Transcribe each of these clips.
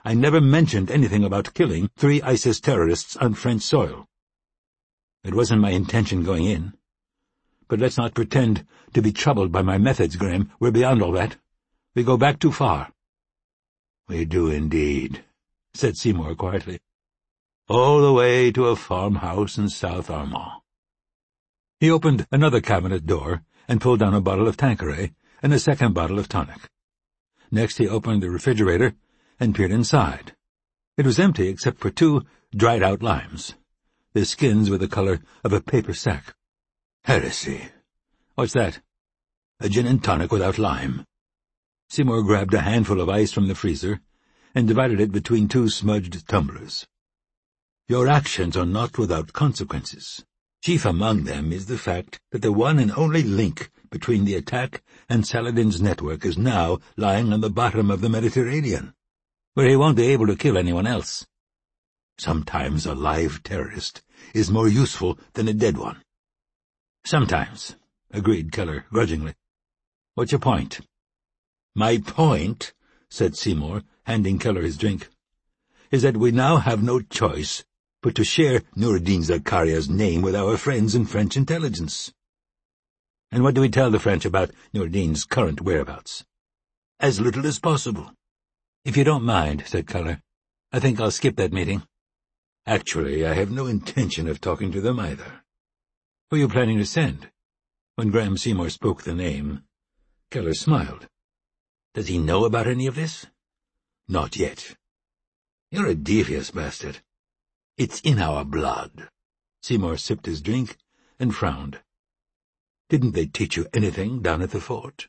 I never mentioned anything about killing 3 ISIS terrorists on French soil. It wasn't my intention going in. But let's not pretend to be troubled by my methods, Graham. We're beyond all that. We go back too far." "We do indeed," said Seymour quietly. "All the way to a farmhouse in South Armagh." He opened another cabinet door and pulled down a bottle of Tanqueray and a second bottle of tonic. Next he opened the refrigerator and peered inside. It was empty except for 2 dried-out limes. Their skins were the color of a paper sack. "Heresy." "What's that?" "A gin and tonic without lime." Seymour grabbed a handful of ice from the freezer and divided it between 2 smudged tumblers. "Your actions are not without consequences. Chief among them is the fact that the one and only link between the attack and Saladin's network is now lying on the bottom of the Mediterranean, where he won't be able to kill anyone else. Sometimes a live terrorist is more useful than a dead one." "Sometimes," agreed Keller grudgingly. "What's your point?" "My point," said Seymour, handing Keller his drink, "is that we now have no choice but to share Noureddin Zakaria's name with our friends in French intelligence." "And what do we tell the French about Noureddin's current whereabouts?" "As little as possible." "If you don't mind," said Keller, "I think I'll skip that meeting." "Actually, I have no intention of talking to them either." "Who are you planning to send?" When Graham Seymour spoke the name, Keller smiled. "Does he know about any of this?" "Not yet." "You're a devious bastard." "It's in our blood." Seymour sipped his drink and frowned. "Didn't they teach you anything down at the fort?"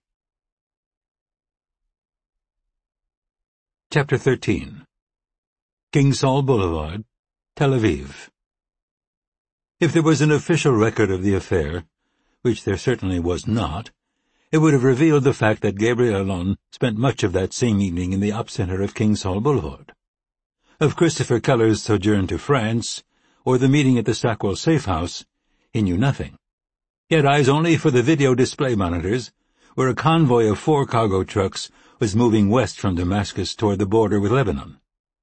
Chapter 13. King Saul Boulevard, Tel Aviv. If there was an official record of the affair, which there certainly was not, it would have revealed the fact that Gabriel Allon spent much of that same evening in the op-center of King Saul Boulevard. Of Christopher Keller's sojourn to France, or the meeting at the Stackwell safe house, he knew nothing. He had eyes only for the video display monitors, where a convoy of 4 cargo trucks was moving west from Damascus toward the border with Lebanon.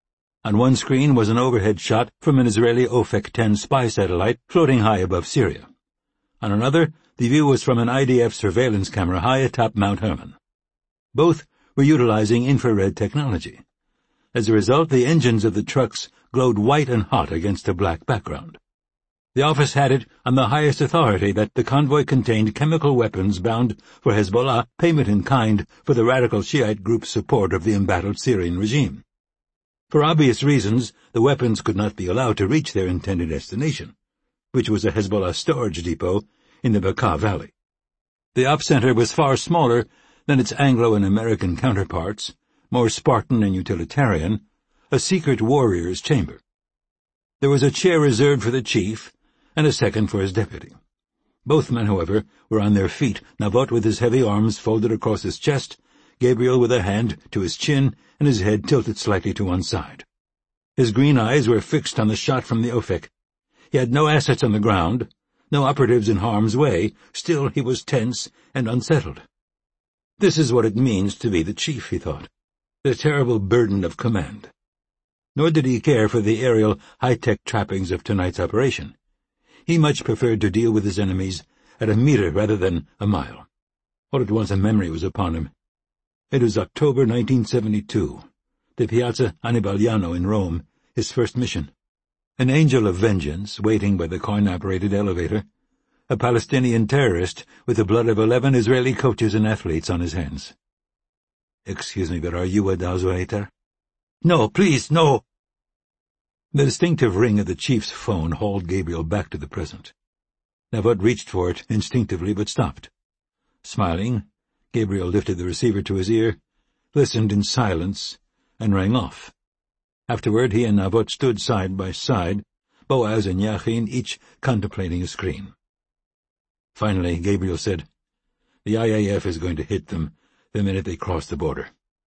On one screen was an overhead shot from an Israeli OFEC-10 spy satellite floating high above Syria. On another, the view was from an IDF surveillance camera high atop Mount Hermon. Both were utilizing infrared technology. As a result, the engines of the trucks glowed white and hot against a black background. The office had it on the highest authority that the convoy contained chemical weapons bound for Hezbollah, payment in kind for the radical Shiite group's support of the embattled Syrian regime. For obvious reasons, the weapons could not be allowed to reach their intended destination, which was a Hezbollah storage depot in the Bekaa Valley. The op-center was far smaller than its Anglo and American counterparts, more Spartan and utilitarian, a secret warrior's chamber. There was a chair reserved for the chief and a second for his deputy. Both men, however, were on their feet, Navot with his heavy arms folded across his chest, Gabriel with a hand to his chin and his head tilted slightly to one side. His green eyes were fixed on the shot from the OFEC. He had no assets on the ground, no operatives in harm's way, still he was tense and unsettled. This is what it means to be the chief, he thought. The terrible burden of command. Nor did he care for the aerial high-tech trappings of tonight's operation. He much preferred to deal with his enemies at a meter rather than a mile. All at once a memory was upon him. It was October 1972, the Piazza Annibaliano in Rome, his first mission. An angel of vengeance waiting by the coin-operated elevator, a Palestinian terrorist with the blood of 11 Israeli coaches and athletes on his hands. "Excuse me, but are you a Dazwaiter?" "No, please, no." The distinctive ring of the chief's phone hauled Gabriel back to the present. Navot reached for it instinctively but stopped. Smiling, Gabriel lifted the receiver to his ear, listened in silence, and rang off. Afterward he and Navot stood side by side, Boaz and Yachin each contemplating a screen. Finally, Gabriel said, "The IAF is going to hit them the minute they cross the border."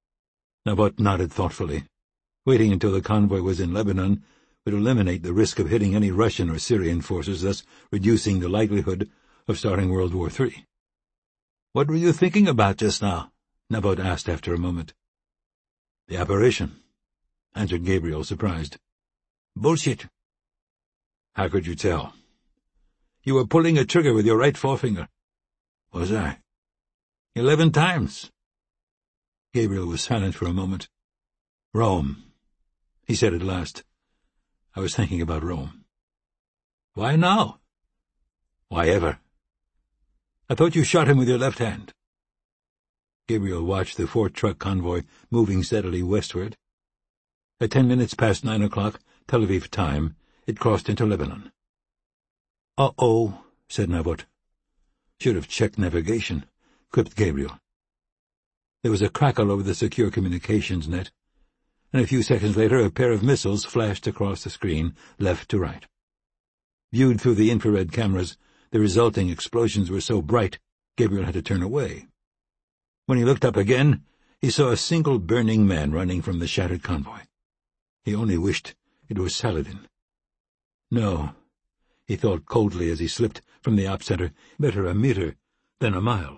Navot nodded thoughtfully. Waiting until the convoy was in Lebanon would eliminate the risk of hitting any Russian or Syrian forces, thus reducing the likelihood of starting World War III. "What were you thinking about just now?" Navot asked after a moment. "The operation. answered Gabriel, surprised. "Bullshit." "How could you tell?" "You were pulling a trigger with your right forefinger." "Was I?" 11 times. Gabriel was silent for a moment. "Rome," he said at last. "I was thinking about Rome." "Why now?" "Why ever?" "I thought you shot him with your left hand." Gabriel watched the 4-truck convoy moving steadily westward. At 10 minutes past 9 o'clock, Tel Aviv time, it crossed into Lebanon. "Uh-oh," said Navot. "Should have checked navigation," quipped Gabriel. There was a crackle over the secure communications net, and a few seconds later a pair of missiles flashed across the screen, left to right. Viewed through the infrared cameras, the resulting explosions were so bright, Gabriel had to turn away. When he looked up again, he saw a single burning man running from the shattered convoy. He only wished it was Saladin. No, he thought coldly as he slipped from the op center, better a meter than a mile.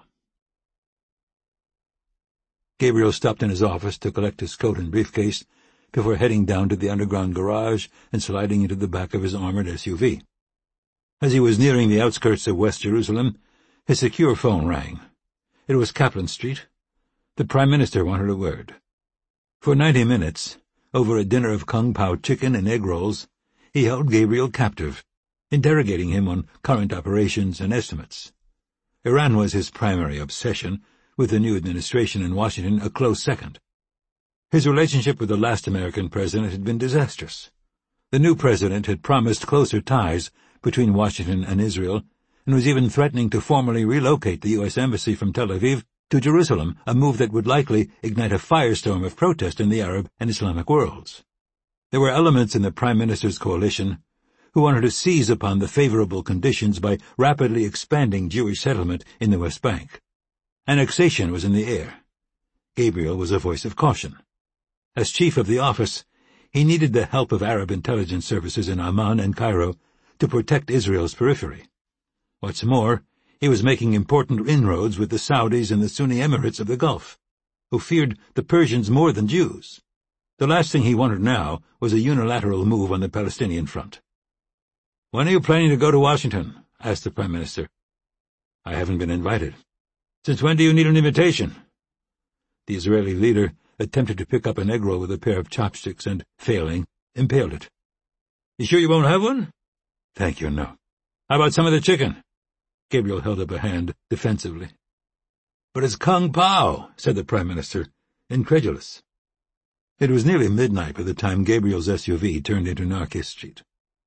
Gabriel stopped in his office to collect his coat and briefcase before heading down to the underground garage and sliding into the back of his armored SUV. As he was nearing the outskirts of West Jerusalem, his secure phone rang. It was Kaplan Street. The Prime Minister wanted a word. For 90 minutes, over a dinner of Kung Pao chicken and egg rolls, he held Gabriel captive, interrogating him on current operations and estimates. Iran was his primary obsession, with the new administration in Washington a close second. His relationship with the last American president had been disastrous. The new president had promised closer ties between Washington and Israel, and was even threatening to formally relocate the U.S. Embassy from Tel Aviv to Jerusalem, a move that would likely ignite a firestorm of protest in the Arab and Islamic worlds. There were elements in the Prime Minister's coalition who wanted to seize upon the favorable conditions by rapidly expanding Jewish settlement in the West Bank. Annexation was in the air. Gabriel was a voice of caution. As chief of the office, he needed the help of Arab intelligence services in Amman and Cairo to protect Israel's periphery. What's more, he was making important inroads with the Saudis and the Sunni Emirates of the Gulf, who feared the Persians more than Jews. The last thing he wanted now was a unilateral move on the Palestinian front. "When are you planning to go to Washington?" asked the Prime Minister. "I haven't been invited." "Since when do you need an invitation?" The Israeli leader attempted to pick up an egg roll with a pair of chopsticks and, failing, impaled it. "You sure you won't have one?" "Thank you, no." "How about some of the chicken?" Gabriel held up a hand defensively. "But it's Kung Pao," said the Prime Minister, incredulous. It was nearly midnight by the time Gabriel's SUV turned into Narkis Street.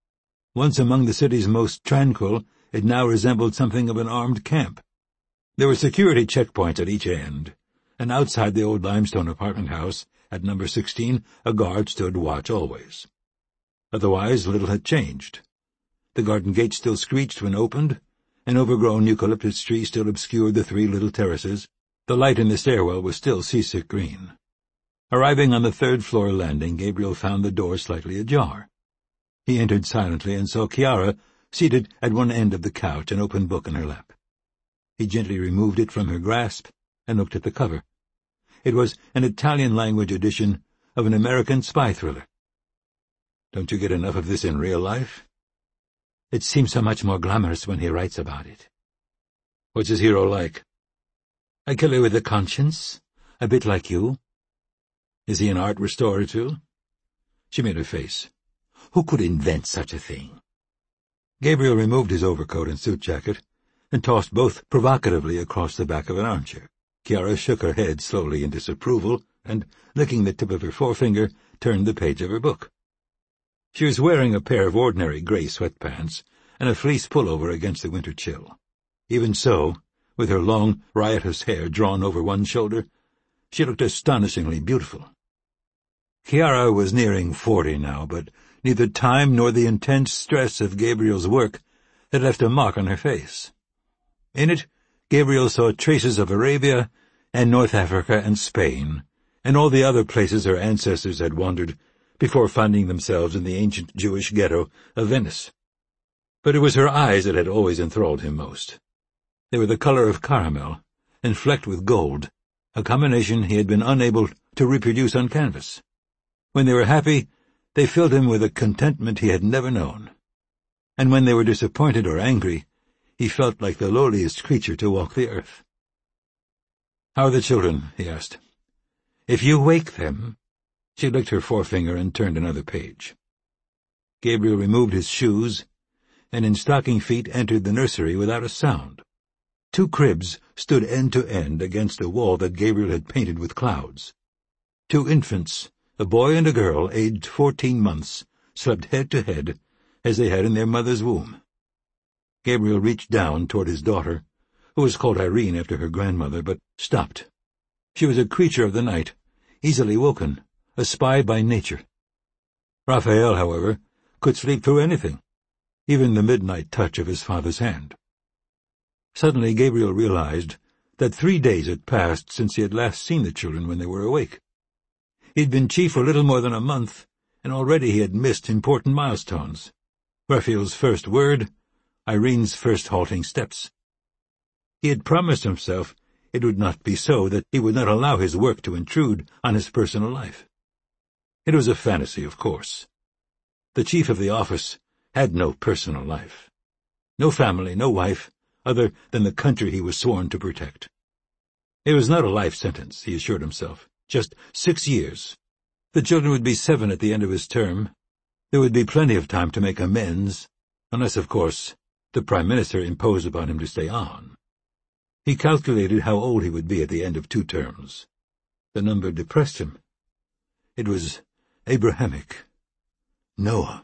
Once among the city's most tranquil, it now resembled something of an armed camp. There were security checkpoints at each end, and outside the old limestone apartment house, at number 16, a guard stood watch always. Otherwise, little had changed. The garden gate still screeched when opened, an overgrown eucalyptus tree still obscured the 3 little terraces, the light in the stairwell was still seasick green. Arriving on the 3rd-floor landing, Gabriel found the door slightly ajar. He entered silently and saw Chiara seated at one end of the couch, an open book in her lap. He gently removed it from her grasp and looked at the cover. It was an Italian-language edition of an American spy thriller. "Don't you get enough of this in real life?" "It seems so much more glamorous when he writes about it." "What's his hero like?" "A killer with a conscience, a bit like you." "Is he an art restorer, too?" She made a face. "Who could invent such a thing?" Gabriel removed his overcoat and suit jacket and tossed both provocatively across the back of an armchair. Chiara shook her head slowly in disapproval and, licking the tip of her forefinger, turned the page of her book. She was wearing a pair of ordinary gray sweatpants and a fleece pullover against the winter chill. Even so, with her long, riotous hair drawn over one shoulder, she looked astonishingly beautiful. Chiara was nearing 40 now, but neither time nor the intense stress of Gabriel's work had left a mark on her face. In it, Gabriel saw traces of Arabia and North Africa and Spain, and all the other places her ancestors had wandered before finding themselves in the ancient Jewish ghetto of Venice. But it was her eyes that had always enthralled him most. They were the color of caramel, and flecked with gold, a combination he had been unable to reproduce on canvas. When they were happy, they filled him with a contentment he had never known. And when they were disappointed or angry, he felt like the lowliest creature to walk the earth. "How are the children?" he asked. "If you wake them—" She licked her forefinger and turned another page. Gabriel removed his shoes, and in stocking feet entered the nursery without a sound. 2 cribs stood end to end against a wall that Gabriel had painted with clouds. 2 infants, a boy and a girl, aged 14 months, slept head to head, as they had in their mother's womb. Gabriel reached down toward his daughter, who was called Irene after her grandmother, but stopped. She was a creature of the night, easily woken, a spy by nature. Raphael, however, could sleep through anything, even the midnight touch of his father's hand. Suddenly Gabriel realized that 3 days had passed since he had last seen the children when they were awake. He'd been chief for little more than a month, and already he had missed important milestones. Raphael's first word, Irene's first halting steps. He had promised himself it would not be so, that he would not allow his work to intrude on his personal life. It was a fantasy, of course. The chief of the office had no personal life. No family, no wife, other than the country he was sworn to protect. It was not a life sentence, he assured himself. Just 6 years. The children would be 7 at the end of his term. There would be plenty of time to make amends, unless, of course, the Prime Minister imposed upon him to stay on. He calculated how old he would be at the end of 2 terms. The number depressed him. It was Abrahamic. Noah.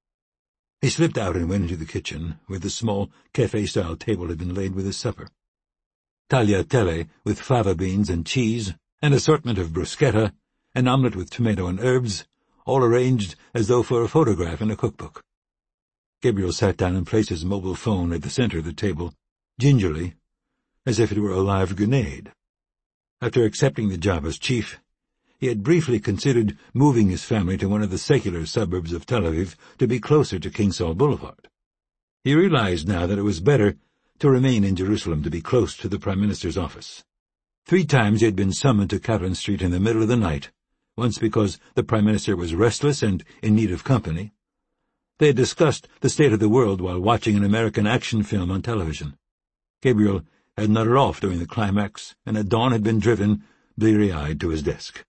He slipped out and went into the kitchen, where the small cafe-style table had been laid with his supper. Tagliatelle with fava beans and cheese, an assortment of bruschetta, an omelette with tomato and herbs, all arranged as though for a photograph in a cookbook. Gabriel sat down and placed his mobile phone at the center of the table, gingerly, as if it were a live grenade. After accepting the job as chief, he had briefly considered moving his family to one of the secular suburbs of Tel Aviv to be closer to King Saul Boulevard. He realized now that it was better to remain in Jerusalem to be close to the Prime Minister's office. 3 times he had been summoned to Kaplan Street in the middle of the night, once because the Prime Minister was restless and in need of company. They had discussed the state of the world while watching an American action film on television. Gabriel had nodded off during the climax, and at dawn had been driven, bleary-eyed, to his desk.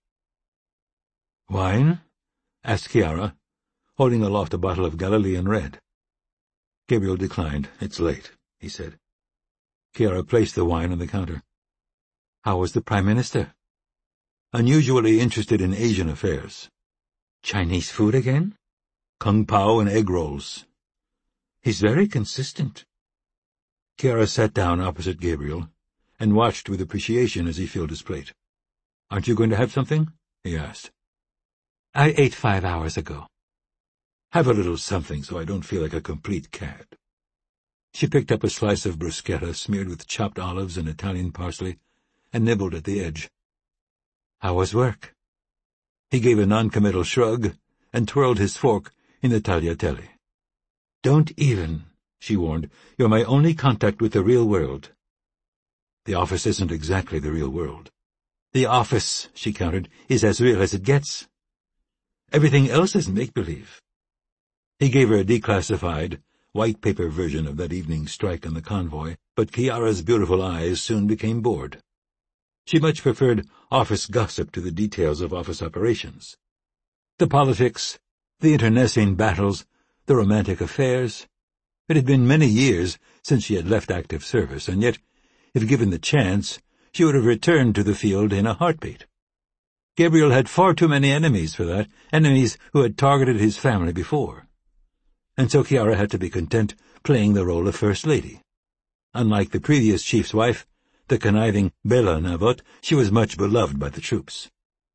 "Wine?" asked Chiara, holding aloft a bottle of Galilean red. Gabriel declined. "It's late," he said. Chiara placed the wine on the counter. "How was the Prime Minister?" "Unusually interested in Asian affairs." "Chinese food again?" "Kung Pao and egg rolls." "He's very consistent." Chiara sat down opposite Gabriel and watched with appreciation as he filled his plate. "Aren't you going to have something?" he asked. "I ate 5 hours ago." "Have a little something so I don't feel like a complete cad." She picked up a slice of bruschetta smeared with chopped olives and Italian parsley and nibbled at the edge. "How was work?" He gave a non-committal shrug and twirled his fork in the tagliatelle. "Don't even," she warned. "You're my only contact with the real world." "The office isn't exactly the real world." "The office," she countered, "is as real as it gets. Everything else is make-believe." He gave her a declassified, white-paper version of that evening's strike on the convoy, but Chiara's beautiful eyes soon became bored. She much preferred office gossip to the details of office operations. The politics, the internecine battles, the romantic affairs. It had been many years since she had left active service, and yet, if given the chance, she would have returned to the field in a heartbeat. Gabriel had far too many enemies for that, enemies who had targeted his family before. And so Chiara had to be content playing the role of First Lady. Unlike the previous chief's wife, the conniving Bela Navot, she was much beloved by the troops.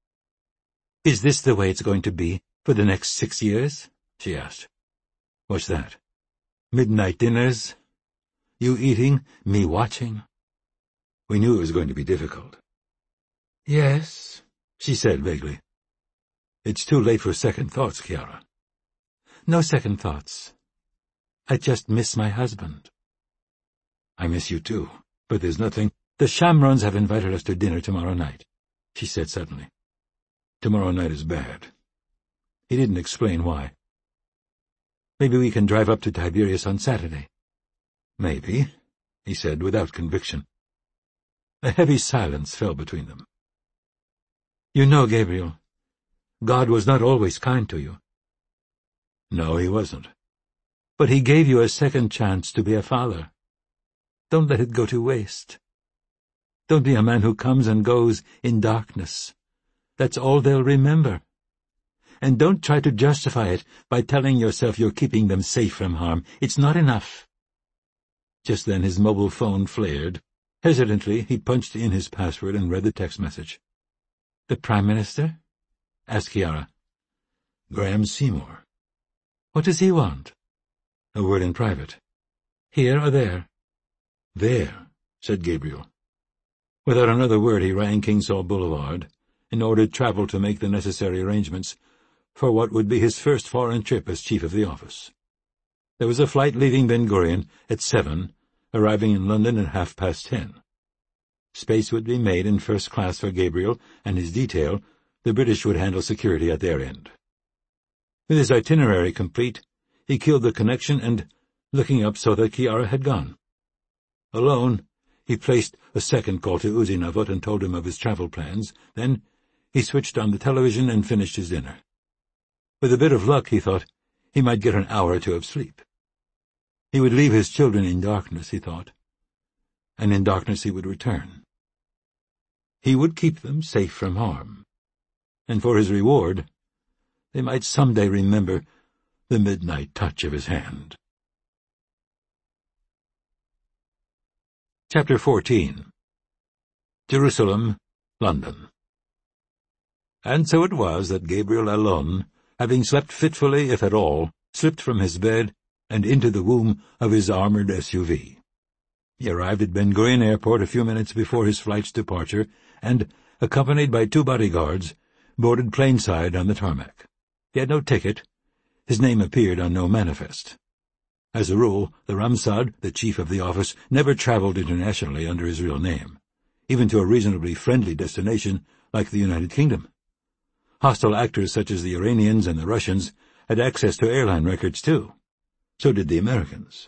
"Is this the way it's going to be for the next 6 years?" she asked. "What's that?" "Midnight dinners. You eating, me watching." "We knew it was going to be difficult." "Yes," she said vaguely. "It's too late for second thoughts, Chiara." "No second thoughts. I just miss my husband." "I miss you too, but there's nothing—" "The Shamrons have invited us to dinner tomorrow night," she said suddenly. "Tomorrow night is bad." He didn't explain why. "Maybe we can drive up to Tiberias on Saturday." "Maybe," he said without conviction. A heavy silence fell between them. "You know, Gabriel, God was not always kind to you." "No, he wasn't." "But he gave you a second chance to be a father. Don't let it go to waste. Don't be a man who comes and goes in darkness. That's all they'll remember. And don't try to justify it by telling yourself you're keeping them safe from harm. It's not enough." Just then his mobile phone flared. Hesitantly, he punched in his password and read the text message. "The Prime Minister?" asked Chiara. "Graham Seymour." "What does he want?" "A word in private." "Here or there?" "There," said Gabriel. Without another word he rang King Saul Boulevard and ordered travel to make the necessary arrangements for what would be his first foreign trip as chief of the office. There was a flight leaving Ben Gurion at 7, arriving in London at 10:30. Space would be made in first class for Gabriel and his detail. The British would handle security at their end. With his itinerary complete, he killed the connection and, looking up, saw that Chiara had gone. Alone, he placed a second call to Uzinavot and told him of his travel plans. Then he switched on the television and finished his dinner. With a bit of luck, he thought, he might get an hour or two of sleep. He would leave his children in darkness, he thought, and in darkness he would return. He would keep them safe from harm, and for his reward, they might someday remember the midnight touch of his hand. Chapter 14. Jerusalem, London. And so it was that Gabriel Allon, having slept fitfully, if at all, slipped from his bed and into the womb of his armored SUV. He arrived at Ben Gurion Airport a few minutes before his flight's departure and, accompanied by 2 bodyguards, boarded plainside on the tarmac. He had no ticket. His name appeared on no manifest. As a rule, the Ramsad, the chief of the office, never traveled internationally under his real name, even to a reasonably friendly destination like the United Kingdom. Hostile actors such as the Iranians and the Russians had access to airline records, too. So did the Americans.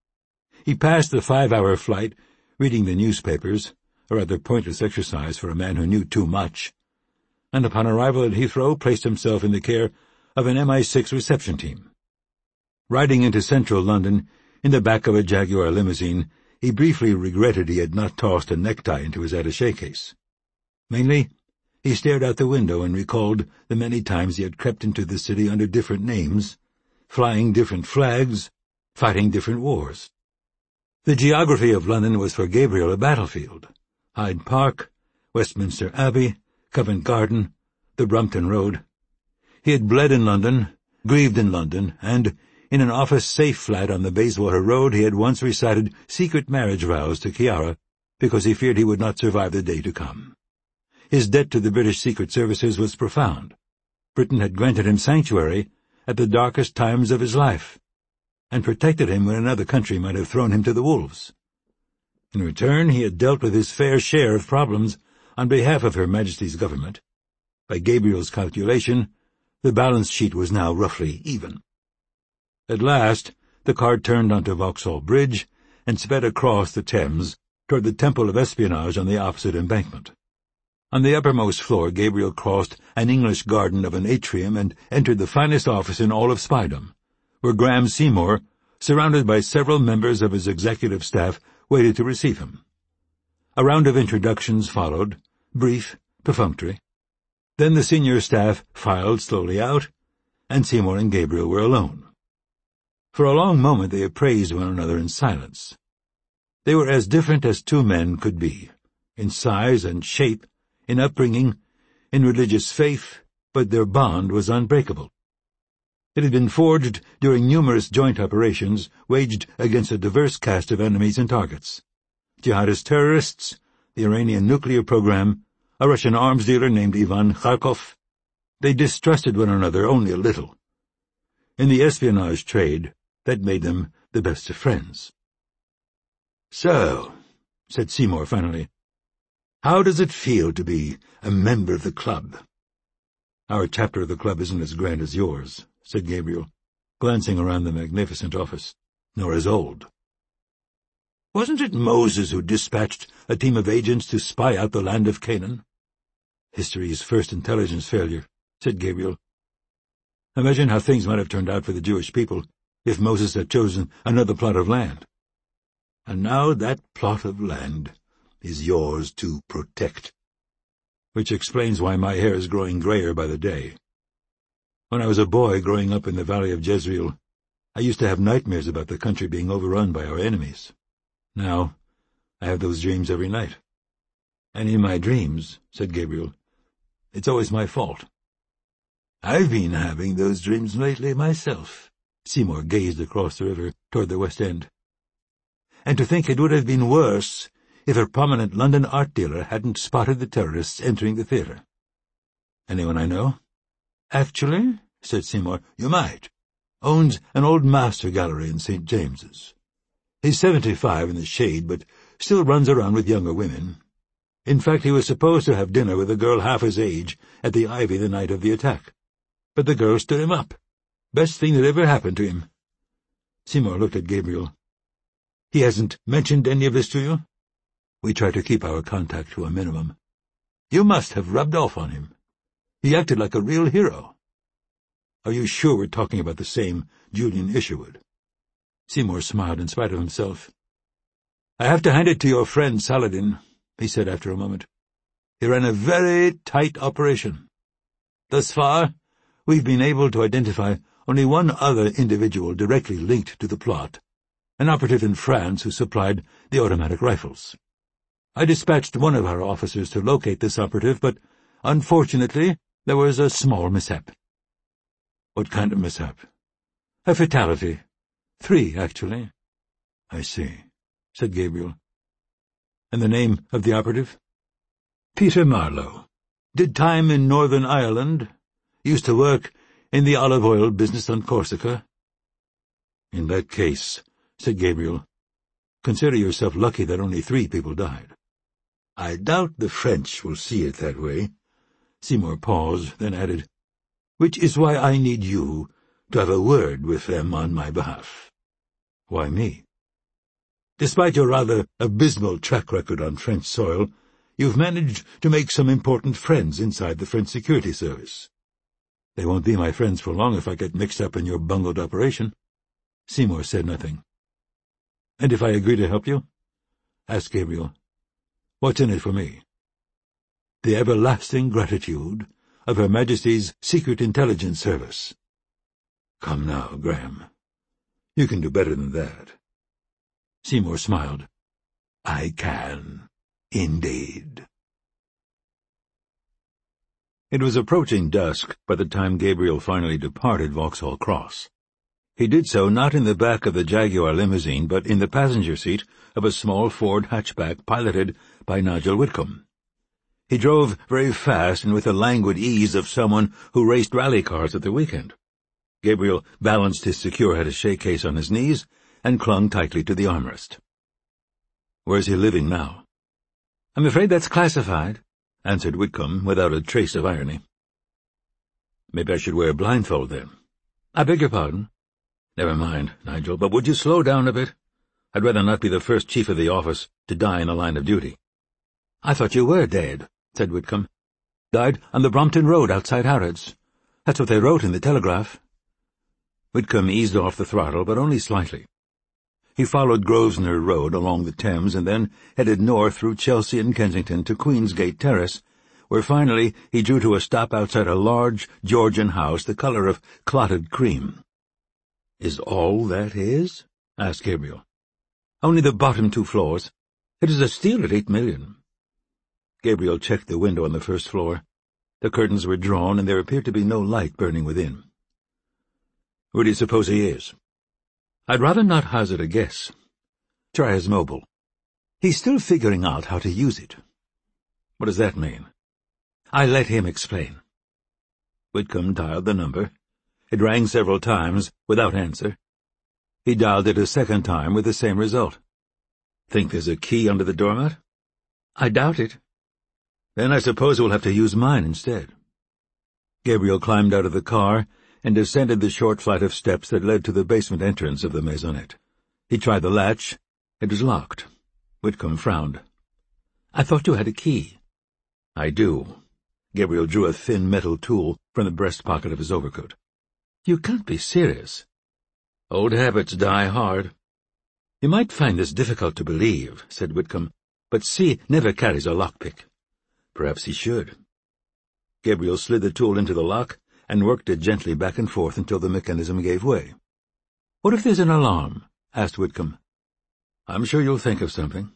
He passed the 5-hour flight, reading the newspapers, a rather pointless exercise for a man who knew too much, and upon arrival at Heathrow placed himself in the care of an MI6 reception team. Riding into central London, in the back of a Jaguar limousine, he briefly regretted he had not tossed a necktie into his attaché case. Mainly, he stared out the window and recalled the many times he had crept into the city under different names, flying different flags, fighting different wars. The geography of London was for Gabriel a battlefield. Hyde Park, Westminster Abbey, Covent Garden, the Brompton Road. He had bled in London, grieved in London, and, in an office-safe flat on the Bayswater Road, he had once recited secret marriage vows to Chiara because he feared he would not survive the day to come. His debt to the British Secret Services was profound. Britain had granted him sanctuary at the darkest times of his life, and protected him when another country might have thrown him to the wolves. In return, he had dealt with his fair share of problems on behalf of Her Majesty's government. By Gabriel's calculation, the balance sheet was now roughly even. At last, the car turned onto Vauxhall Bridge and sped across the Thames toward the Temple of Espionage on the opposite embankment. On the uppermost floor, Gabriel crossed an English garden of an atrium and entered the finest office in all of Spydom, where Graham Seymour, surrounded by several members of his executive staff, waited to receive him. A round of introductions followed, brief, perfunctory. Then the senior staff filed slowly out, and Seymour and Gabriel were alone. For a long moment they appraised one another in silence. They were as different as 2 men could be, in size and shape, in upbringing, in religious faith, but their bond was unbreakable. It had been forged during numerous joint operations waged against a diverse cast of enemies and targets. Jihadist terrorists, the Iranian nuclear program, a Russian arms dealer named Ivan Kharkov. They distrusted one another only a little. In the espionage trade, that made them the best of friends. "So," said Seymour finally, "how does it feel to be a member of the club?" "Our chapter of the club isn't as grand as yours," said Gabriel, glancing around the magnificent office, "nor as old." "Wasn't it Moses who dispatched a team of agents to spy out the land of Canaan?" "History's first intelligence failure," said Gabriel. "Imagine how things might have turned out for the Jewish people if Moses had chosen another plot of land. And now that plot of land is yours to protect. Which explains why my hair is growing grayer by the day. When I was a boy growing up in the valley of Jezreel, I used to have nightmares about the country being overrun by our enemies. Now, I have those dreams every night. And in my dreams," said Gabriel, "it's always my fault." "I've been having those dreams lately myself." Seymour gazed across the river toward the West End. "And to think it would have been worse if a prominent London art dealer hadn't spotted the terrorists entering the theatre." "Anyone I know?" "Actually," said Seymour, "you might. Owns an old master gallery in St. James's. He's 75 in the shade, but still runs around with younger women. In fact, he was supposed to have dinner with a girl half his age at the Ivy the night of the attack. But the girl stood him up. Best thing that ever happened to him." Seymour looked at Gabriel. "He hasn't mentioned any of this to you?" "We try to keep our contact to a minimum." "You must have rubbed off on him. He acted like a real hero." "Are you sure we're talking about the same Julian Isherwood?" Seymour smiled in spite of himself. "I have to hand it to your friend Saladin," he said after a moment. "He ran a very tight operation. Thus far, we've been able to identify only one other individual directly linked to the plot, an operative in France who supplied the automatic rifles. I dispatched one of our officers to locate this operative, but unfortunately there was a small mishap." "What kind of mishap?" "A fatality. 3, actually." "I see," said Gabriel. "And the name of the operative?" "Peter Marlowe. Did time in Northern Ireland. Used to work in the olive oil business on Corsica." "In that case," said Gabriel, "consider yourself lucky that only 3 people died." "I doubt the French will see it that way." Seymour paused, then added, "Which is why I need you to have a word with them on my behalf." "Why me?" "Despite your rather abysmal track record on French soil, you've managed to make some important friends inside the French security service." "They won't be my friends for long if I get mixed up in your bungled operation." Seymour said nothing. "And if I agree to help you?" asked Gabriel. "What's in it for me?" "The everlasting gratitude of Her Majesty's Secret Intelligence Service." "Come now, Graham. You can do better than that." Seymour smiled. "I can, indeed." It was approaching dusk by the time Gabriel finally departed Vauxhall Cross. He did so not in the back of the Jaguar limousine, but in the passenger seat of a small Ford hatchback piloted by Nigel Whitcomb. He drove very fast and with the languid ease of someone who raced rally cars at the weekend. Gabriel balanced his secure attaché case on his knees and clung tightly to the armrest. "Where's he living now?" "I'm afraid that's classified," answered Whitcomb without a trace of irony. "Maybe I should wear a blindfold, then." "I beg your pardon?" "Never mind, Nigel, but would you slow down a bit? I'd rather not be the first chief of the office to die in the line of duty." "I thought you were dead," said Whitcomb. "Died on the Brompton Road outside Harrods. That's what they wrote in the Telegraph." Whitcomb eased off the throttle, but only slightly. He followed Grosvenor Road along the Thames and then headed north through Chelsea and Kensington to Queensgate Terrace, where finally he drew to a stop outside a large Georgian house the colour of clotted cream. "Is all that his?" asked Gabriel. "Only the bottom 2 floors. It is a steal at $8 million. Gabriel checked the window on the first floor. The curtains were drawn, and there appeared to be no light burning within. "Where do you suppose he is?" "I'd rather not hazard a guess. Try his mobile. He's still figuring out how to use it." "What does that mean?" "I let him explain." Whitcomb dialed the number. It rang several times without answer. He dialed it a second time with the same result. "Think there's a key under the doormat?" "I doubt it." "Then I suppose we'll have to use mine instead." Gabriel climbed out of the car and descended the short flight of steps that led to the basement entrance of the maisonette. He tried the latch. It was locked. Whitcomb frowned. "I thought you had a key." "I do." Gabriel drew a thin metal tool from the breast pocket of his overcoat. "You can't be serious." "Old habits die hard." "You might find this difficult to believe," said Whitcomb, "but C never carries a lockpick." "Perhaps he should." Gabriel slid the tool into the lock and worked it gently back and forth until the mechanism gave way. "What if there's an alarm?" asked Whitcomb. "I'm sure you'll think of something."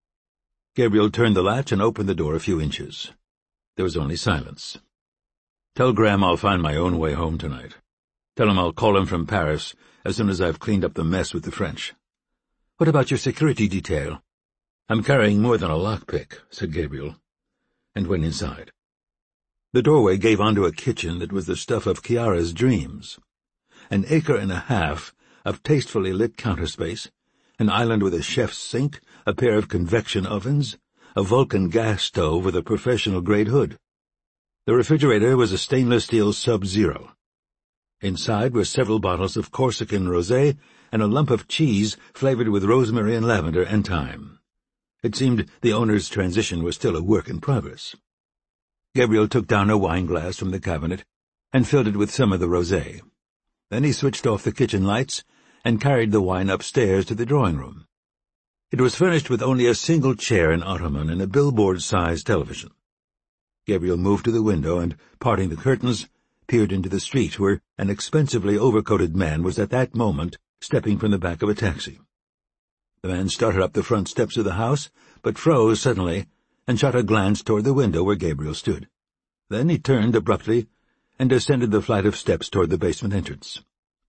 Gabriel turned the latch and opened the door a few inches. There was only silence. "Tell Graham I'll find my own way home tonight. Tell him I'll call him from Paris as soon as I've cleaned up the mess with the French." "What about your security detail?" "I'm carrying more than a lockpick," said Gabriel, and went inside. The doorway gave onto a kitchen that was the stuff of Chiara's dreams. An acre and a half of tastefully lit counter space, an island with a chef's sink, a pair of convection ovens, a Vulcan gas stove with a professional-grade hood. The refrigerator was a stainless steel Sub-Zero. Inside were several bottles of Corsican rosé and a lump of cheese flavored with rosemary and lavender and thyme. It seemed the owner's transition was still a work in progress. Gabriel took down a wine-glass from the cabinet and filled it with some of the rosé. Then he switched off the kitchen lights and carried the wine upstairs to the drawing-room. It was furnished with only a single chair and ottoman and a billboard-sized television. Gabriel moved to the window and, parting the curtains, peered into the street where an expensively overcoated man was at that moment stepping from the back of a taxi. The man started up the front steps of the house, but froze suddenly and shot a glance toward the window where Gabriel stood. Then he turned abruptly and descended the flight of steps toward the basement entrance.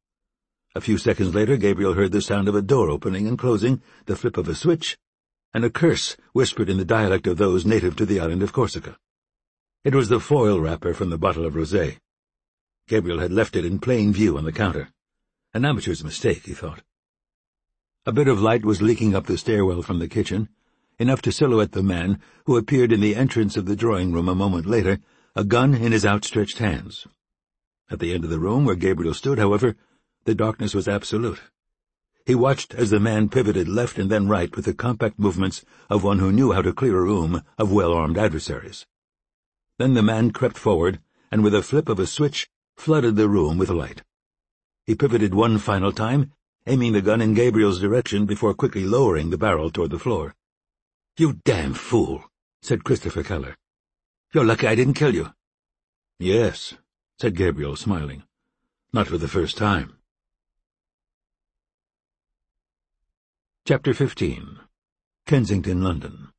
A few seconds later, Gabriel heard the sound of a door opening and closing, the flip of a switch, and a curse whispered in the dialect of those native to the island of Corsica. It was the foil wrapper from the bottle of rosé. Gabriel had left it in plain view on the counter. An amateur's mistake, he thought. A bit of light was leaking up the stairwell from the kitchen, enough to silhouette the man who appeared in the entrance of the drawing-room a moment later, a gun in his outstretched hands. At the end of the room where Gabriel stood, however, the darkness was absolute. He watched as the man pivoted left and then right with the compact movements of one who knew how to clear a room of well-armed adversaries. Then the man crept forward, and with a flip of a switch, flooded the room with light. He pivoted one final time, aiming the gun in Gabriel's direction before quickly lowering the barrel toward the floor. "You damn fool," said Christopher Keller. "You're lucky I didn't kill you." "Yes," said Gabriel, smiling. "Not for the first time." Chapter 15. Kensington, London.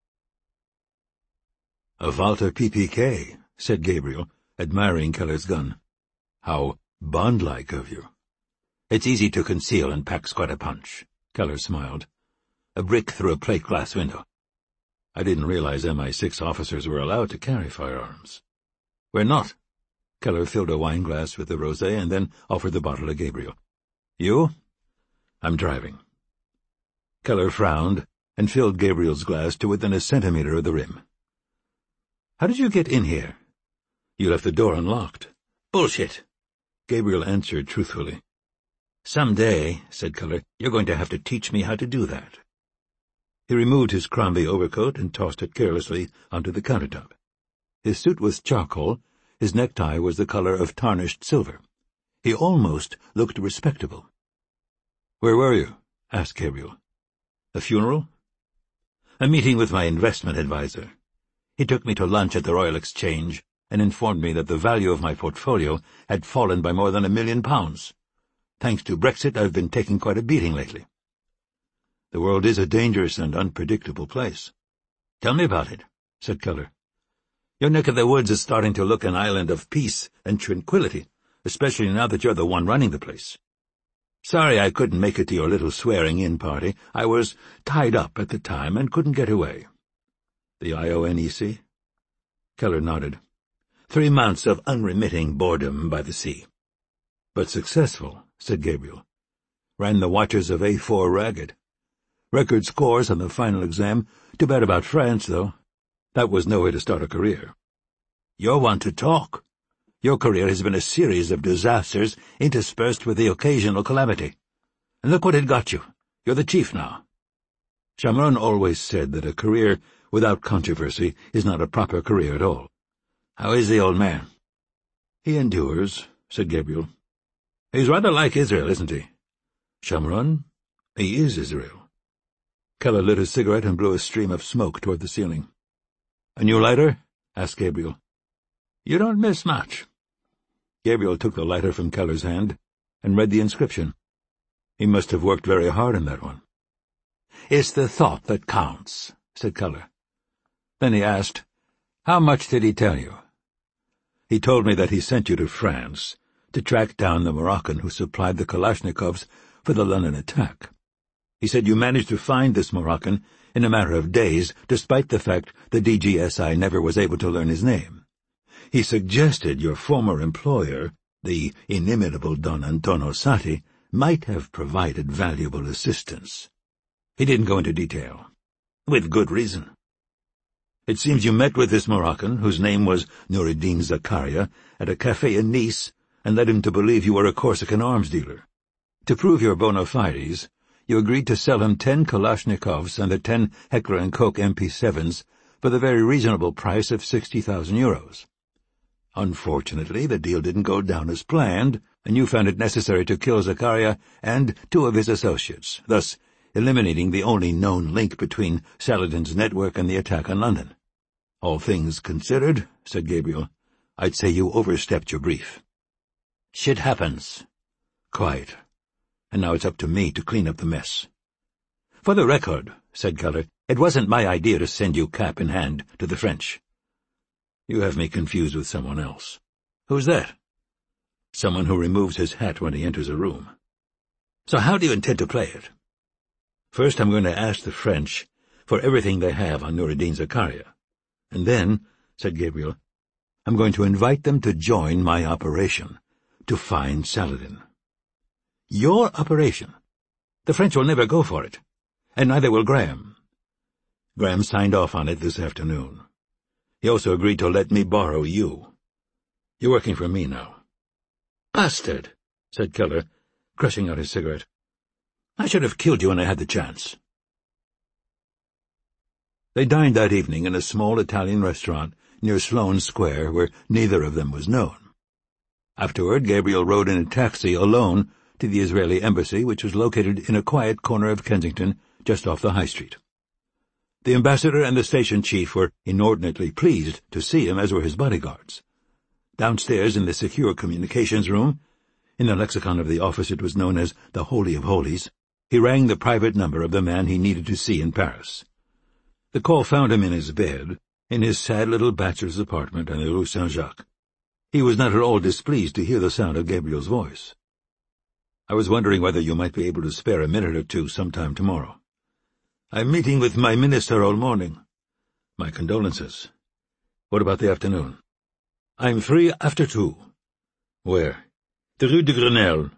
"A Walther PPK," said Gabriel, admiring Keller's gun. "How Bond-like of you." "It's easy to conceal and packs quite a punch," Keller smiled. "A brick through a plate-glass window." "I didn't realize MI6 officers were allowed to carry firearms." "We're not." Keller filled a wine-glass with the rosé and then offered the bottle to Gabriel. "You?" "I'm driving." Keller frowned and filled Gabriel's glass to within a centimeter of the rim. "How did you get in here?" "You left the door unlocked." "Bullshit," Gabriel answered truthfully. "Someday," said Keller, "you're going to have to teach me how to do that." He removed his Crombie overcoat and tossed it carelessly onto the countertop. His suit was charcoal, his necktie was the color of tarnished silver. He almost looked respectable. "Where were you?" asked Gabriel. "A funeral?" "A meeting with my investment advisor. He took me to lunch at the Royal Exchange and informed me that the value of my portfolio had fallen by more than £1 million. Thanks to Brexit, I've been taking quite a beating lately." "The world is a dangerous and unpredictable place." "Tell me about it," said Keller. "Your neck of the woods is starting to look an island of peace and tranquility, especially now that you're the one running the place. Sorry I couldn't make it to your little swearing-in party. I was tied up at the time and couldn't get away." "The IONEC?" Keller nodded. 3 months of unremitting boredom by the sea. "But successful," said Gabriel. "Ran the watchers of A4 ragged. Record scores on the final exam. Too bad about France, though. That was no way to start a career." "You're one to talk." Your career has been a series of disasters interspersed with the occasional calamity. And look what it got you. You're the chief now. Chamron always said that a career without controversy is not a proper career at all. How is the old man? He endures, said Gabriel. He's rather like Israel, isn't he? Chamron? He is Israel. Keller lit a cigarette and blew a stream of smoke toward the ceiling. A new lighter? Asked Gabriel. You don't miss much. Gabriel took the lighter from Keller's hand and read the inscription. He must have worked very hard on that one. It's the thought that counts, said Keller. Then he asked, How much did he tell you? He told me that he sent you to France to track down the Moroccan who supplied the Kalashnikovs for the London attack. He said you managed to find this Moroccan in a matter of days, despite the fact the DGSI never was able to learn his name. He suggested your former employer, the inimitable Don Antonio Sati, might have provided valuable assistance. He didn't go into detail. With good reason. It seems you met with this Moroccan, whose name was Noureddin Zakaria, at a cafe in Nice, and led him to believe you were a Corsican arms dealer. To prove your bona fides, you agreed to sell him 10 Kalashnikovs and the 10 Heckler & Koch MP7s for the very reasonable price of 60,000 euros. Unfortunately, the deal didn't go down as planned, and you found it necessary to kill Zakaria and 2 of his associates, thus eliminating the only known link between Saladin's network and the attack on London. All things considered, said Gabriel, I'd say you overstepped your brief. Shit happens. Quiet. And now it's up to me to clean up the mess. For the record, said Keller, it wasn't my idea to send you cap in hand to the French. You have me confused with someone else. Who's that? Someone who removes his hat when he enters a room. So how do you intend to play it? First I'm going to ask the French for everything they have on Noureddin Zakaria. And then, said Gabriel, I'm going to invite them to join my operation, to find Saladin. Your operation? The French will never go for it, and neither will Graham. Graham signed off on it this afternoon. He also agreed to let me borrow you. You're working for me now. Bastard, said Keller, crushing out his cigarette. I should have killed you when I had the chance. They dined that evening in a small Italian restaurant near Sloane Square, where neither of them was known. Afterward, Gabriel rode in a taxi alone to the Israeli embassy, which was located in a quiet corner of Kensington, just off the High Street. The ambassador and the station chief were inordinately pleased to see him, as were his bodyguards. Downstairs in the secure communications room, in the lexicon of the office it was known as the Holy of Holies, he rang the private number of the man he needed to see in Paris. The call found him in his bed, in his sad little bachelor's apartment in the Rue Saint-Jacques. He was not at all displeased to hear the sound of Gabriel's voice. I was wondering whether you might be able to spare a minute or two sometime tomorrow. I'm meeting with my minister all morning. My condolences. What about the afternoon? I'm free after 2. Where? The Rue de Grenelle.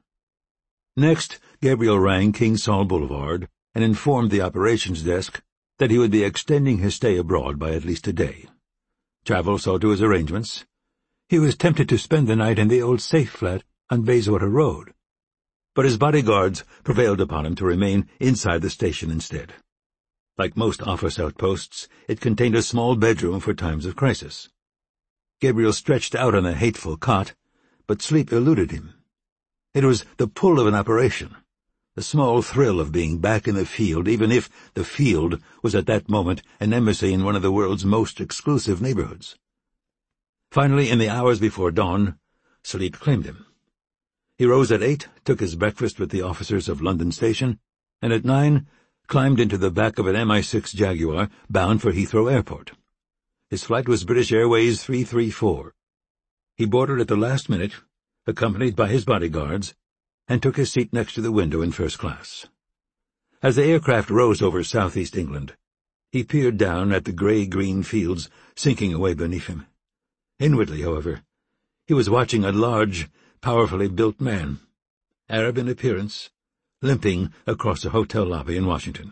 Next, Gabriel rang King Saul Boulevard and informed the operations desk that he would be extending his stay abroad by at least a day. Travel saw to his arrangements. He was tempted to spend the night in the old safe flat on Bayswater Road, but his bodyguards prevailed upon him to remain inside the station instead. Like most office outposts, it contained a small bedroom for times of crisis. Gabriel stretched out on a hateful cot, but sleep eluded him. It was the pull of an operation, the small thrill of being back in the field, even if the field was at that moment an embassy in one of the world's most exclusive neighborhoods. Finally, in the hours before dawn, sleep claimed him. He rose at 8, took his breakfast with the officers of London Station, and at 9 climbed into the back of an MI6 Jaguar bound for Heathrow Airport. His flight was British Airways 334. He boarded at the last minute, accompanied by his bodyguards, and took his seat next to the window in first class. As the aircraft rose over southeast England, he peered down at the grey-green fields sinking away beneath him. Inwardly, however, he was watching a large, powerfully built man, Arab in appearance, limping across a hotel lobby in Washington.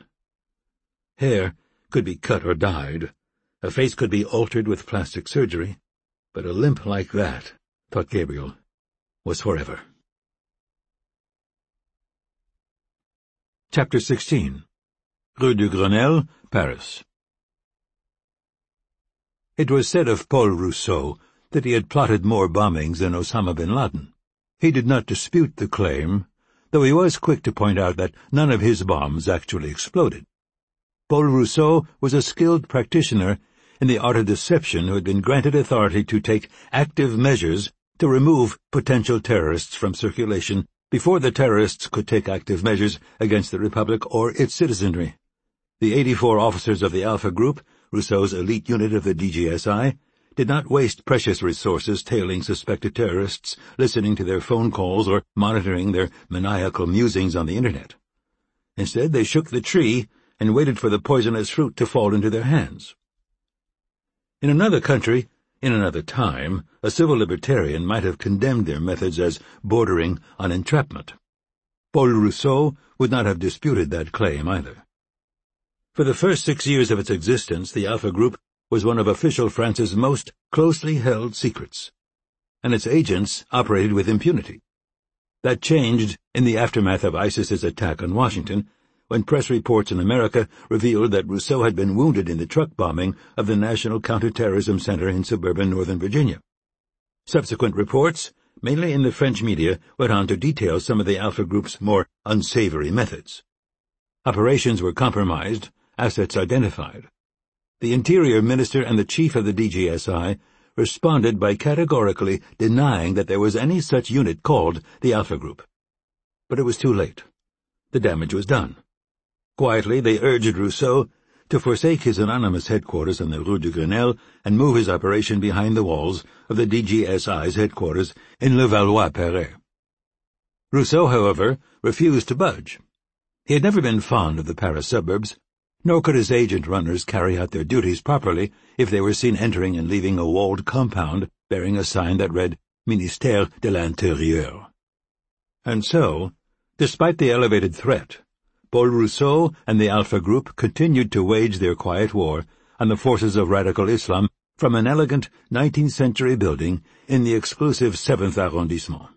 Hair could be cut or dyed, a face could be altered with plastic surgery, but a limp like that thought Gabriel, was forever. Chapter 16. Rue du Grenelle, Paris. It was said of Paul Rousseau that he had plotted more bombings than Osama bin Laden. He did not dispute the claim, though he was quick to point out that none of his bombs actually exploded. Paul Rousseau was a skilled practitioner in the art of deception who had been granted authority to take active measures to remove potential terrorists from circulation before the terrorists could take active measures against the Republic or its citizenry. The 84 officers of the Alpha Group, Rousseau's elite unit of the DGSI, did not waste precious resources tailing suspected terrorists, listening to their phone calls, or monitoring their maniacal musings on the Internet. Instead, they shook the tree and waited for the poisonous fruit to fall into their hands. In another country, in another time, a civil libertarian might have condemned their methods as bordering on entrapment. Paul Rousseau would not have disputed that claim either. For the first 6 years of its existence, the Alpha Group was one of official France's most closely held secrets, and its agents operated with impunity. That changed in the aftermath of ISIS's attack on Washington, when press reports in America revealed that Rousseau had been wounded in the truck bombing of the National Counterterrorism Center in suburban Northern Virginia. Subsequent reports, mainly in the French media, went on to detail some of the Alpha Group's more unsavory methods. Operations were compromised, assets identified. The Interior Minister and the Chief of the DGSI responded by categorically denying that there was any such unit called the Alpha Group. But it was too late. The damage was done. Quietly, they urged Rousseau to forsake his anonymous headquarters on the Rue du Grenelle and move his operation behind the walls of the DGSI's headquarters in Levallois-Perret. Rousseau, however, refused to budge. He had never been fond of the Paris suburbs, nor could his agent runners carry out their duties properly if they were seen entering and leaving a walled compound bearing a sign that read Ministère de l'Intérieur. And so, despite the elevated threat, Paul Rousseau and the Alpha Group continued to wage their quiet war on the forces of radical Islam from an elegant 19th-century building in the exclusive 7th arrondissement.